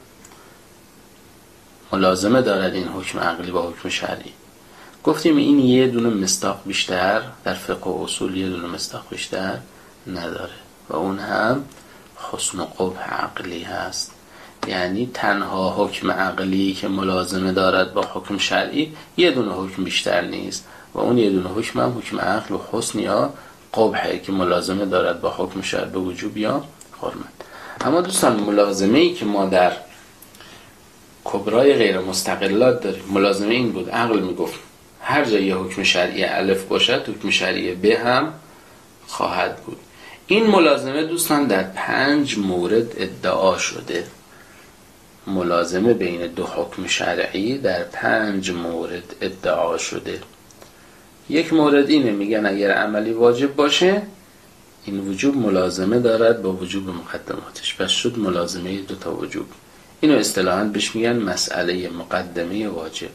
ملازمه دارد این حکم عقلی با حکم شرعی. گفتیم این یه دونه مصداق بیشتر در فقه و اصول یه دونه مصداق بیشتر نداره و اون هم حسن و قبح عقلی هست. یعنی تنها حکم عقلی که ملازمه دارد با حکم شرعی یه دونه حکم بیشتر نیست و اون یه دونه حکم هم حکم عقل و حسن یا قبحه که ملازمه دارد با حکم شرع به وجوب یا حرمت. اما دوستان ملازمه‌ای که ما در کبرای غیر مستقلات داریم. ملازمه این بود، عقل میگفت هر جای یه حکم شرعی الف باشد حکم شرعی ب هم خواهد بود. این ملازمه دوستان در پنج مورد ادعا شده. ملازمه بین دو حکم شرعی در پنج مورد ادعا شده. یک مورد اینه، میگن اگر عملی واجب باشه این وجوب ملازمه دارد با وجوب مقدماتش، پس شد ملازمه دو تا وجوب. اینو اصطلاحاً بهش میگن مسئله مقدمه واجب.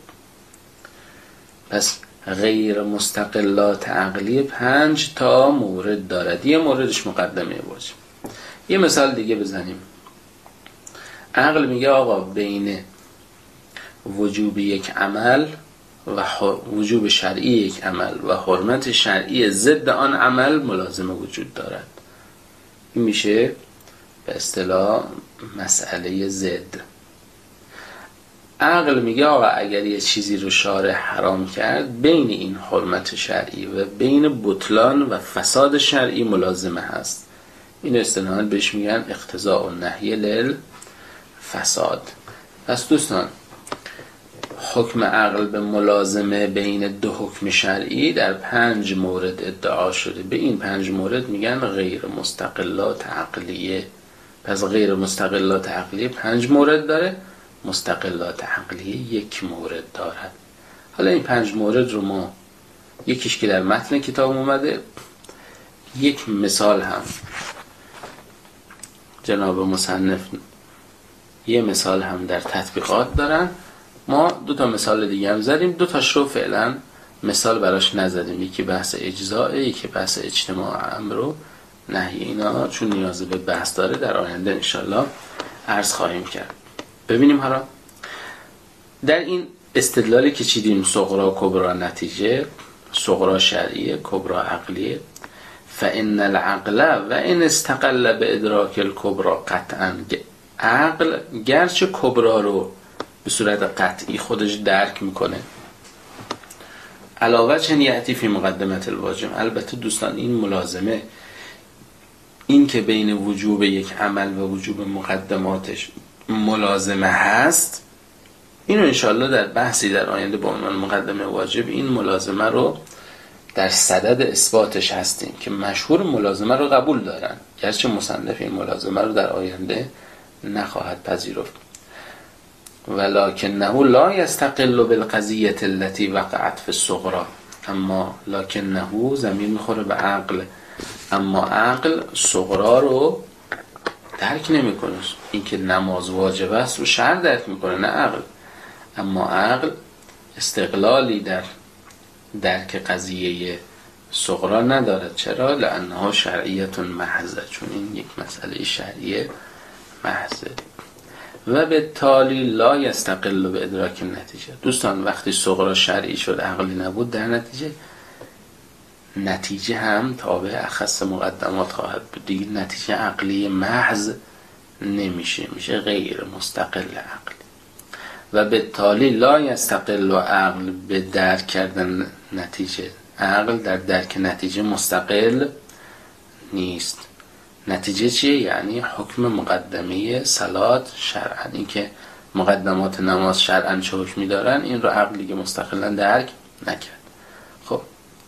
پس غیر مستقلات عقلی پنج تا مورد دارد، یه موردش مقدمه واجب. یه مثال دیگه بزنیم. عقل میگه آقا بین وجوب یک عمل و وجوب شرعی یک عمل و حرمت شرعی ضد آن عمل ملازمه وجود دارد. این میشه به اصطلاح مسئله ضد. عقل میگه آقا اگر یه چیزی رو شارع حرام کرد بین این حرمت شرعی و بین بطلان و فساد شرعی ملازمه هست. این اصطلاحاً بهش میگن اقتضاء النهی للفساد. پس دوستان حکم عقل به ملازمه بین دو حکم شرعی در پنج مورد ادعا شده. به این پنج مورد میگن غیر مستقلات عقلیه. پس غیر مستقلات عقلیه پنج مورد داره، مستقلات عقلیه یک مورد دارد. حالا این پنج مورد رو ما یکیش که در متن کتاب اومده، یک مثال هم جناب مصنف یه مثال هم در تطبیقات دارن. ما دو تا مثال دیگه هم زدیم، دو تاش رو فعلا مثال براش نزدیم. یکی بحث اجزاء، یکی بحث اجتماع امر و نهی. اینا چون نیاز به بحث داره در آینده انشالله عرض خواهیم کرد. ببینیم حالا در این استدلالی که چیدیم صغرا کبرا نتیجه، صغرا شرعیه کبرا عقلیه. فان العقل و ان استقل به ادراک الکبرا قطعا، عقل گرچه کبرا رو به صورت قطعی خودش درک میکنه، علاوه چنین یعتی فی مقدمت الواجب. البته دوستان این ملازمه، این که بین وجوب یک عمل و وجوب مقدماتش ملازمه هست، اینو انشاءالله در بحثی در آینده با عنوان مقدمه واجب این ملازمه رو در صدد اثباتش هستیم که مشهور ملازمه رو قبول دارن، گرچه مصنف این ملازمه رو در آینده نخواهد پذیرفت. ولکنه لا یستقل بالقضیه التي وقعت فی الصغرى. اما لکنه ضمیر میخوره به عقل، اما عقل صغرا رو درک نمیکنه. این که نماز واجب است رو شرع درک میکنه، نه عقل. اما عقل استقلالی در درک قضیه صغرا ندارد. چرا؟ لانها شرعیت محضه، چون این یک مسئله شرعیه محضه. و به تالی لا یستقل به ادراک نتیجه. دوستان وقتی صغرا شرعی شد عقلی نبود، در نتیجه نتیجه هم تابع اخص مقدمات خواهد بود. دیگه نتیجه عقلی محض نمیشه، میشه غیر مستقل عقلی. و به تالی لا یستقل عقل به درک کردن نتیجه. عقل در درک نتیجه مستقل نیست. نتیجه چیه؟ یعنی حکم مقدمه صلات شرعن، این که مقدمات نماز شرعن چه حکمی دارن، این رو عقلی که مستقلا درک نکرد. خب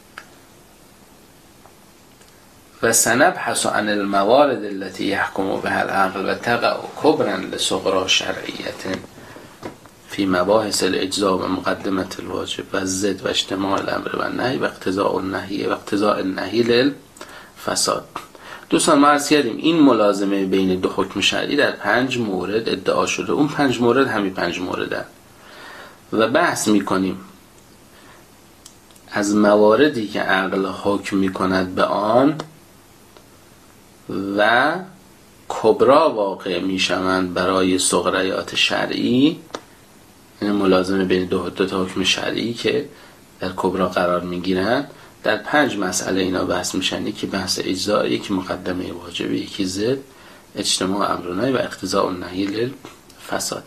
و سنبحث عن الموارد التي يحكم بها العقل و تقع كبرا لصغرى شرعیت فی مباحث الاجزاء و مقدمت الواجب و الضد و اجتماع الامر و النهی و اقتضاء النهی و اقتضاء النهی للفساد. دوستان ما عرض کردیم این ملازمه بین دو حکم شرعی در پنج مورد ادعا شده. اون پنج مورد همین پنج مورد و بحث میکنیم از مواردی که عقل حکم میکند به آن و کبرا واقع میشوند برای صغریات شرعی. این ملازمه بین دو, دو تا حکم شرعی که در کبرا قرار میگیرن، در پنج مسئله اینا بحث میشن. یکی بحث اجزاء، یکی مقدمه واجب، یکی ضد، اجتماع امر و نهی و اقتضاء النهی للفساد.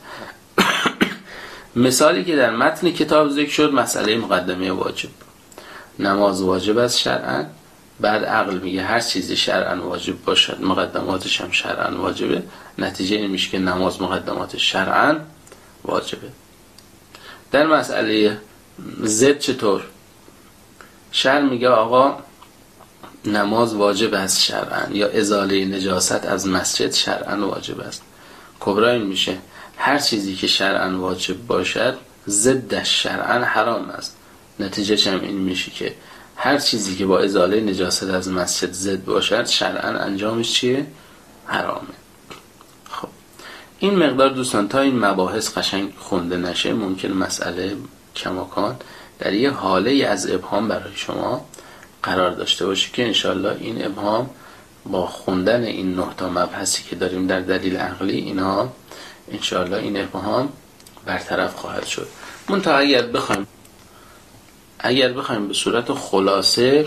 مثالی که در متن کتاب ذکر شد مسئله مقدمه واجب. نماز واجب است شرعاً، بعد عقل میگه هر چیزی شرعاً واجب باشد مقدماتش هم شرعاً واجبه. نتیجه این میشه که نماز مقدماتش شرعاً واجبه. در مسئله زد چطور؟ شرع میگه آقا نماز واجب است شرعاً، یا ازاله نجاست از مسجد شرعاً واجب است. کبرا این میشه هر چیزی که شرعاً واجب باشد ضدش شرعاً حرام است. نتیجهش هم این میشه که هر چیزی که با ازاله نجاست از مسجد ضد باشد شرعاً انجامش چیه؟ حرامه. خب این مقدار دوستان تا این مباحث قشنگ خونده نشه ممکن مسئله کماکان در یه حاله از ابهام برای شما قرار داشته باشه که انشالله این ابهام با خوندن این نه تا مبحثی که داریم در دلیل عقلی اینها انشالله این ابهام برطرف خواهد شد. منتها اگر بخوایم اگر بخوایم به صورت خلاصه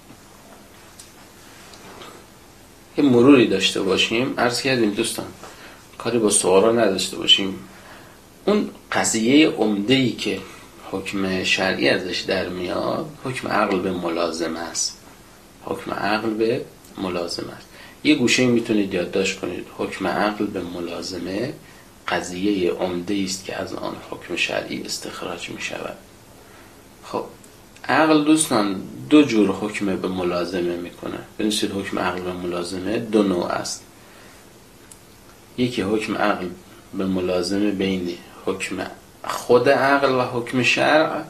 یه مروری داشته باشیم، عرض کردیم دوستان کاری با سوارا نداشته باشیم، اون قضیه عمده‌ای که حکم شرعی ازش در میاد حکم عقل به ملازمه است. حکم عقل به ملازمه است. یه گوشه میتونید یادداشت کنید حکم عقل به ملازمه قضیه عمده‌ای است که از آن حکم شرعی استخراج می شود. خب عقل دوستان دو جور حکم به ملازمه میکنه. بنویسید حکم عقل به ملازمه دو نوع است. یکی حکم عقل به ملازمه بین حکم خود عقل و حکم شرع،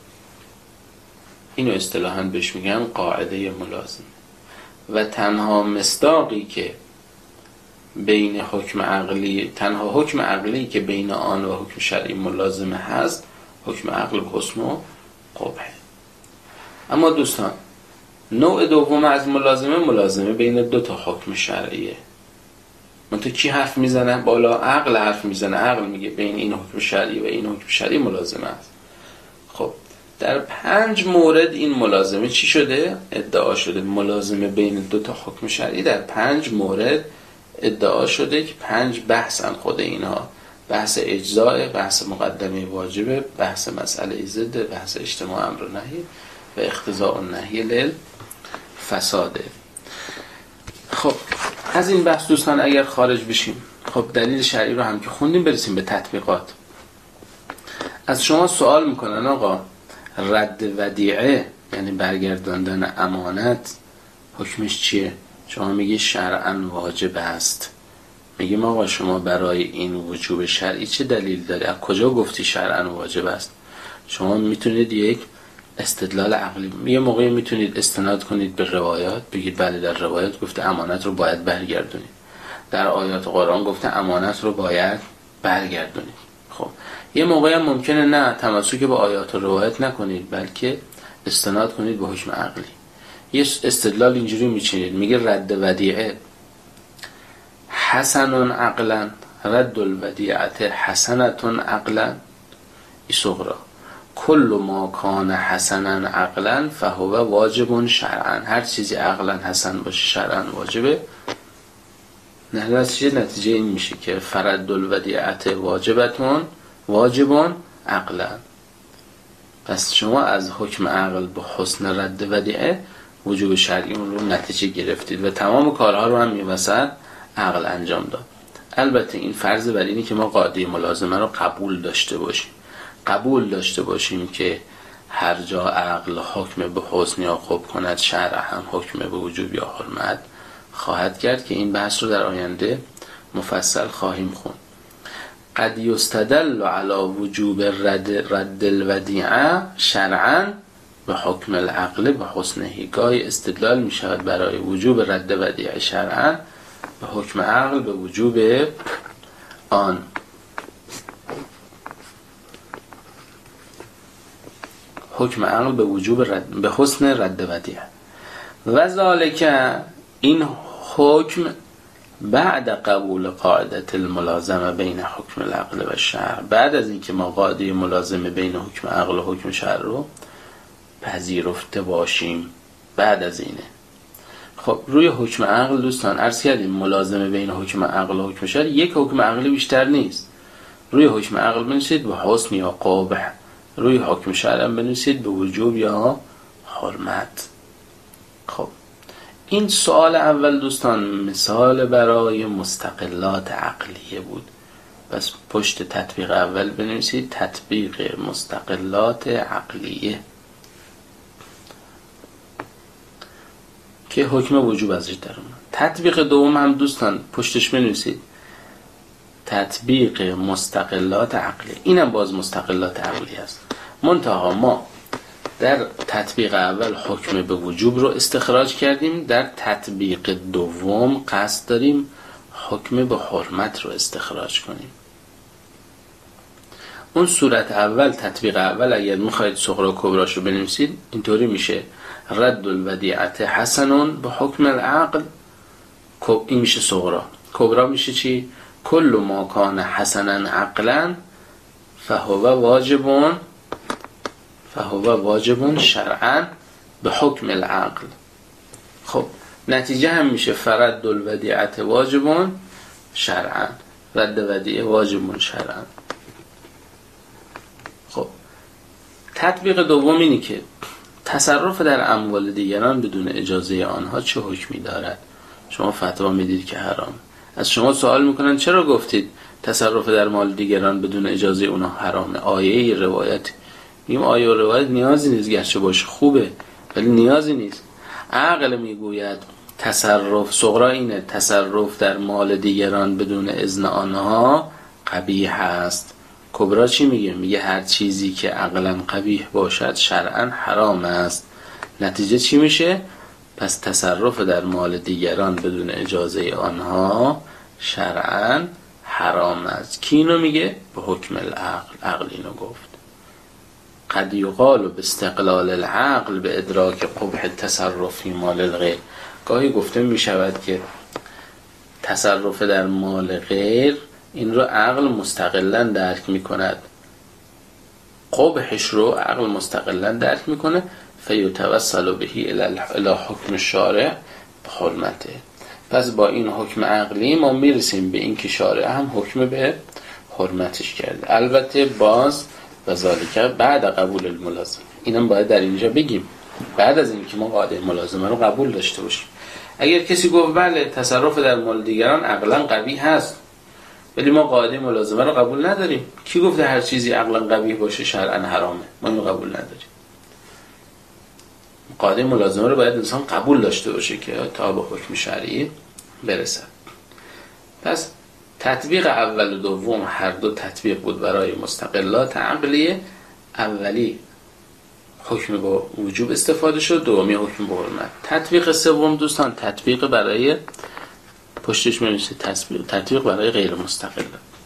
اینو اصطلاحاً بهش میگن قاعده ملازمه، و تنها مصداقی که بین حکم عقلی تنها حکم عقلی که بین آن و حکم شرعی ملازمه هست حکم عقل به حسن و قبح. اما دوستان نوع دوم از ملازمه ملازمه بین دو تا حکم شرعیه. منتها کی حرف میزنه؟ بالا عقل حرف میزنه. عقل میگه بین این حکم شرعی و این حکم شرعی ملازمه است. خب در پنج مورد این ملازمه چی شده؟ ادعا شده ملازمه بین دو تا حکم شرعی در پنج مورد ادعا شده که پنج بحثن خود اینها: بحث اجزاء، بحث مقدمه واجبه، بحث مسئله ضد، بحث اجتماع امر و نهی و اقتضاء النهی للفساده. خب از این بحث دوستان اگر خارج بشیم، خب دلیل شرعی رو هم که خوندیم، برسیم به تطبیقات. از شما سوال میکنن آقا رد ودیعه یعنی برگرداندن امانت حکمش چیه؟ شما میگی شرعاً واجب است. میگیم آقا شما برای این وجوب شرعی چه دلیل داری؟ از کجا گفتی شرعاً واجب است؟ شما میتونید یک استدلال عقلی، یه موقعی میتونید استناد کنید به روایات، بگید بله در روایات گفته امانت رو باید برگردونید، در آیات قرآن گفته امانت رو باید برگردونید. خب یه موقعی هم ممکنه نه تمسک به آیات و روایت نکنید بلکه استناد کنید به حکم عقلی. یه استدلال اینجوری میچینید، میگه رد ودیعه حسن عقلا، رد الودیعت حسنتون عقلا ای صغرا، کل ما کان حسنا عقلا فهو واجب شرعا. هر چیزی عقلا حسن باشه شرعا واجبه. نتیجه نتیجه این میشه که فرد الودیعت واجبتون واجبون عقلا. پس شما از حکم عقل به حسن رد ودیعه وجوب شرعی اون رو نتیجه گرفتید و تمام کارها رو هم میوسط عقل انجام داد. البته این فرض بر اینه که ما قاعده ملازمه رو قبول داشته باشیم قبول داشته باشیم که هر جا عقل حکم به حسن یا خوب کند شرع هم حکم به وجوب یا حرمت خواهد کرد که این بحث رو در آینده مفصل خواهیم خوند. قد یستدل علی وجوب رد رد الودیعه شرعا به حکم العقل به حسنه. گاهی استدلال می شود برای وجوب رد ودیعه شرعا به حکم عقل به وجوب آن. حکم عقل به وجوب رد به حسن رد ودیعه و ذالک، این حکم بعد قبول قاعده الملازمه بین حکم العقل و شرع، بعد از اینکه ما قاعده ملازمه بین حکم عقل و حکم شرع رو پذیرفته باشیم، بعد از اینه. خب روی حکم عقل دوستان عرض کردیم ملازمه بین حکم عقل و حکم شرع یک حکم عقلی بیشتر نیست. روی حکم عقل بنویسید به حسن یا قبح، روی حکم شرع بنویسید به وجوب یا حرمت. خب این سوال اول دوستان مثال برای مستقلات عقلیه بود. پس پشت تطبیق اول بنویسید تطبیق مستقلات عقلیه که حکم وجوب ازش در اومد. تطبیق دوم هم دوستان پشتش بنویسید تطبیق مستقلات عقلیه. اینم باز مستقلات عقلیه است. منتها ما در تطبیق اول حکم به وجوب رو استخراج کردیم، در تطبیق دوم قصد داریم حکم به حرمت رو استخراج کنیم. اون صورت اول تطبیق اول اگر میخواید صغرا کبراش رو بنویسید اینطوری میشه رد الودیعت حسنون به حکم العقل. این میشه صغرا. کبرا میشه چی؟ کل ما کان حسنا عقلا فهو واجبون فهو واجبون شرعا به حکم العقل. خب نتیجه هم میشه فرد الودیعت واجبون شرعا، رد ودیعه واجبون شرعا. خب تطبیق دوم اینی که تصرف در اموال دیگران بدون اجازه آنها چه حکمی دارد؟ شما فتوا میدید که حرام. از شما سوال میکنن چرا گفتید تصرف در مال دیگران بدون اجازه اونها حرامه؟ آیه روایت میگیم آیه و روایت نیازی نیست، گرچه باشه خوبه ولی نیازی نیست. عقل میگوید تصرف صغرا اینه، تصرف در مال دیگران بدون اذن آنها قبیح است. کبرا چی میگه؟ میگه هر چیزی که عقلا قبیح باشد شرعا حرام است. نتیجه چی میشه؟ پس تصرف در مال دیگران بدون اجازه آنها شرعا حرام است. کی اینو میگه؟ به حکم العقل. عقل اینو گفت. قد یقال به استقلال العقل به ادراک قبح تصرف فی مال الغیر. گاهی گفته میشود که تصرف در مال غیر این رو عقل مستقلا درک میکند، قبحش رو عقل مستقلا درک میکنه، فیتوسل بهی الی حکم شارع بحرمته. پس با این حکم عقلی ما میرسیم به این که شارع هم حکم به حرمتش کرده. البته باز و ذالک بعد قبول الملازمه. اینم باید در اینجا بگیم بعد از اینکه ما قاعده ملازمه رو قبول داشته باشیم. اگر کسی گفت بله تصرف در مال دیگران عقلا قبیح هست ولی ما قاعده ملازمه رو قبول نداریم، کی گفته هر چیزی عقلا قبیح باشه شرعا حرامه؟ ما اینو قبول نداریم. قاعده ملازمه رو باید انسان قبول داشته باشه که تا به حکم شرعی برسد. پس تطبیق اول و دوم هر دو تطبیق بود برای مستقلات عقلیه. اولی حکم با وجوب استفاده شد، دومی حکم با حرمت. تطبیق سوم دوستان تطبیق برای پشتش می‌نویسه تطبیق تطبیق برای غیر مستقل.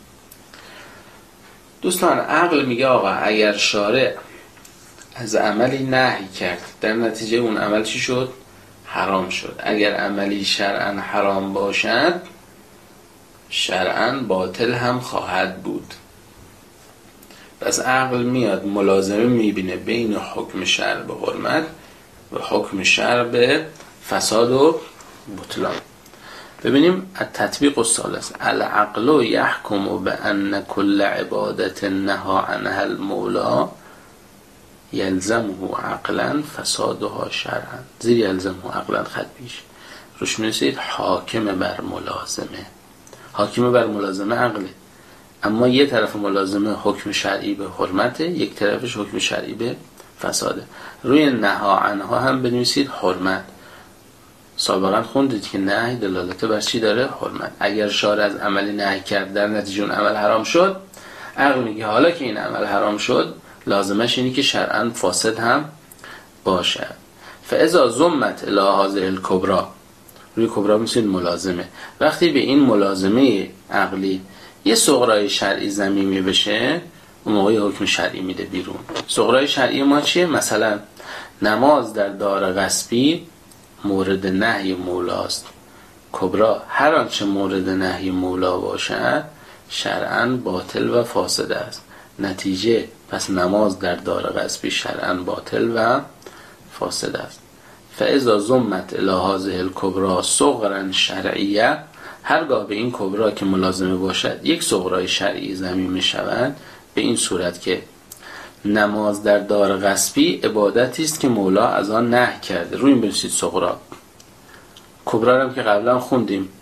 دوستان عقل میگه آقا اگر شارع از عملی نهی کرد در نتیجه اون عمل چی شد؟ حرام شد. اگر عملی شرعاً حرام باشد شرعاً باطل هم خواهد بود. پس عقل میاد ملازمه میبینه بین حکم شرع به حرمت و حکم شرع به فساد و بطلان. ببینیم التطبیق الثالث العقل یحکم بأن كل عبادت نهى عنها المولى یلزمه عقلا فسادها شرعا. زیر یلزمه عقلا خط پیش روش می‌نویسید حاکم بر ملازمه. حاکم بر ملازمه عقله، اما یه طرف ملازمه حکم شرعی به حرمته، یک طرفش حکم شرعی به فساده. روی نهی عنها هم بنویسید حرمت. سابقا خوندید که نهی دلالت بر چی داره؟ حرمت. اگر شارع از عملی نهی کرد در نتیجه اون عمل حرام شد، عقل میگه حالا که این عمل حرام شد لازمش اینه که شرعاً فاسد هم باشه. فاذا ضمت الی هذه الکبرى، روی کبرا میشید ملازمه. وقتی به این ملازمه عقلی یه صغرای شرعی ضمیمی بشه اون موقع حکم شرعی میده بیرون. صغرای شرعی ما چیه؟ مثلا نماز در دار غصبی مورد نهی مولاست. کبرا هر آنچه مورد نهی مولا باشد شرعاً باطل و فاسد است. نتیجه پس نماز در دار غصبی شرعاً باطل و فاسد است. فاذا ضمت الی هذه الکبرى صغرا شرعیه، هرگاه به این کبرا که ملازمه باشد یک صغرای شرعی ضمیمه شود، به این صورت که نماز در دار غصبی عبادتی است که مولا از آن نهی کرده. روی این بنویسید صغرا. کبرا هم که قبلا خوندیم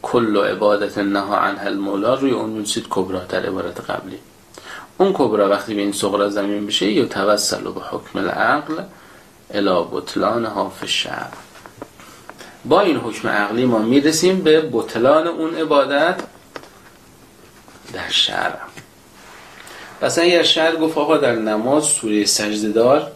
کل عبادت نها عنها المولا روی اون می‌نویسید کبرا در عبارت قبلی. اون کبرا وقتی به این صغرا زمین بشه یتوسل به حکم العقل الی بطلانها فی الشرع. با این حکم عقلی ما میرسیم به بطلان اون عبادت در شرع. پس اگر شرع گفت آقا در نماز سوره سجده دار،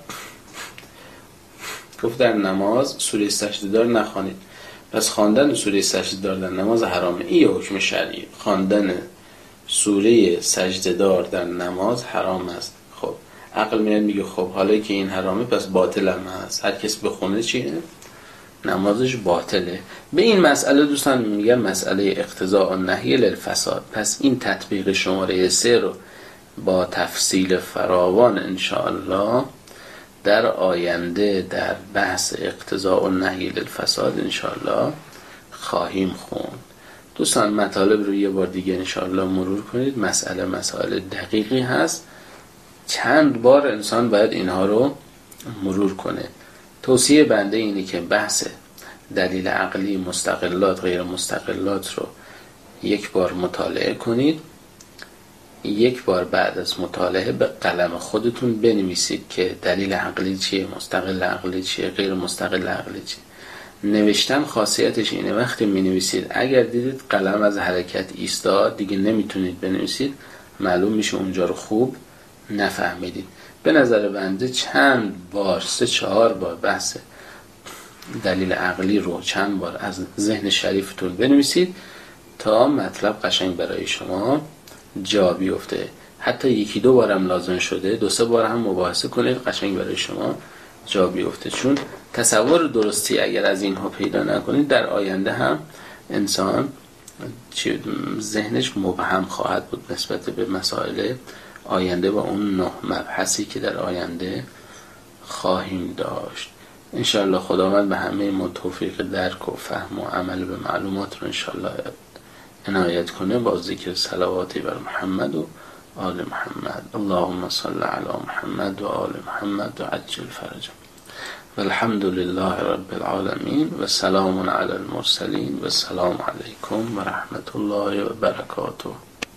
گفت در نماز سوره سجده دار نخوانید، پس خواندن سوره سجده دار در نماز حرامه. این حکم شرعی، خواندن سوره سجده دار در نماز حرام است. خب عقل میاد میگه خب حالا که این حرامه پس باطل هم هست، هر کس بخونه چیه؟ نمازش باطله. به این مسئله دوستان میگن مسئله اقتضاء النهی للفساد. پس این تطبیق شماره سه رو با تفصیل فراوان انشاءالله در آینده در بحث اقتضاء النهی للفساد انشاءالله خواهیم خوند. دوستان مطالب رو یه بار دیگه انشاءالله مرور کنید. مسئله مسائل دقیقی هست، چند بار انسان باید اینها رو مرور کنه. توصیه بنده اینه که بحث دلیل عقلی، مستقلات، غیر مستقلات رو یک بار مطالعه کنید. یک بار بعد از مطالعه به قلم خودتون بنویسید که دلیل عقلی چیه، مستقل عقلی چیه، غیر مستقل عقلی چیه. نوشتن خاصیتش اینه وقتی می نویسید اگر دیدید قلم از حرکت ایستاد دیگه نمیتونید بنویسید، معلوم میشه اونجا رو خوب نفهمیدید. به نظر بنده چند بار، سه چهار بار بحث دلیل عقلی رو چند بار از ذهن شریفتون بنویسید تا مطلب قشنگ برای شما جا بیفته. حتی یکی دو بارم لازم شده، دو سه بار هم مباحثه کنید قشنگ برای شما جا بیفته. چون تصور درستی اگر از اینها پیدا نکنید در آینده هم انسان ذهنش مبهم خواهد بود نسبت به مسائل آینده و اون نه مبحثی که در آینده خواهیم داشت. انشاءالله خداوند به همه ما توفیق درک و فهم و عمل به معلومات رو انشاءالله عنایت کنه با ذکر صلواتی بر محمد و آل محمد. اللهم صل علی محمد و آل محمد و عجل فرجهم. والحمد لله رب العالمین و سلام علی المرسلین و السلام علیکم و رحمت الله و برکاته.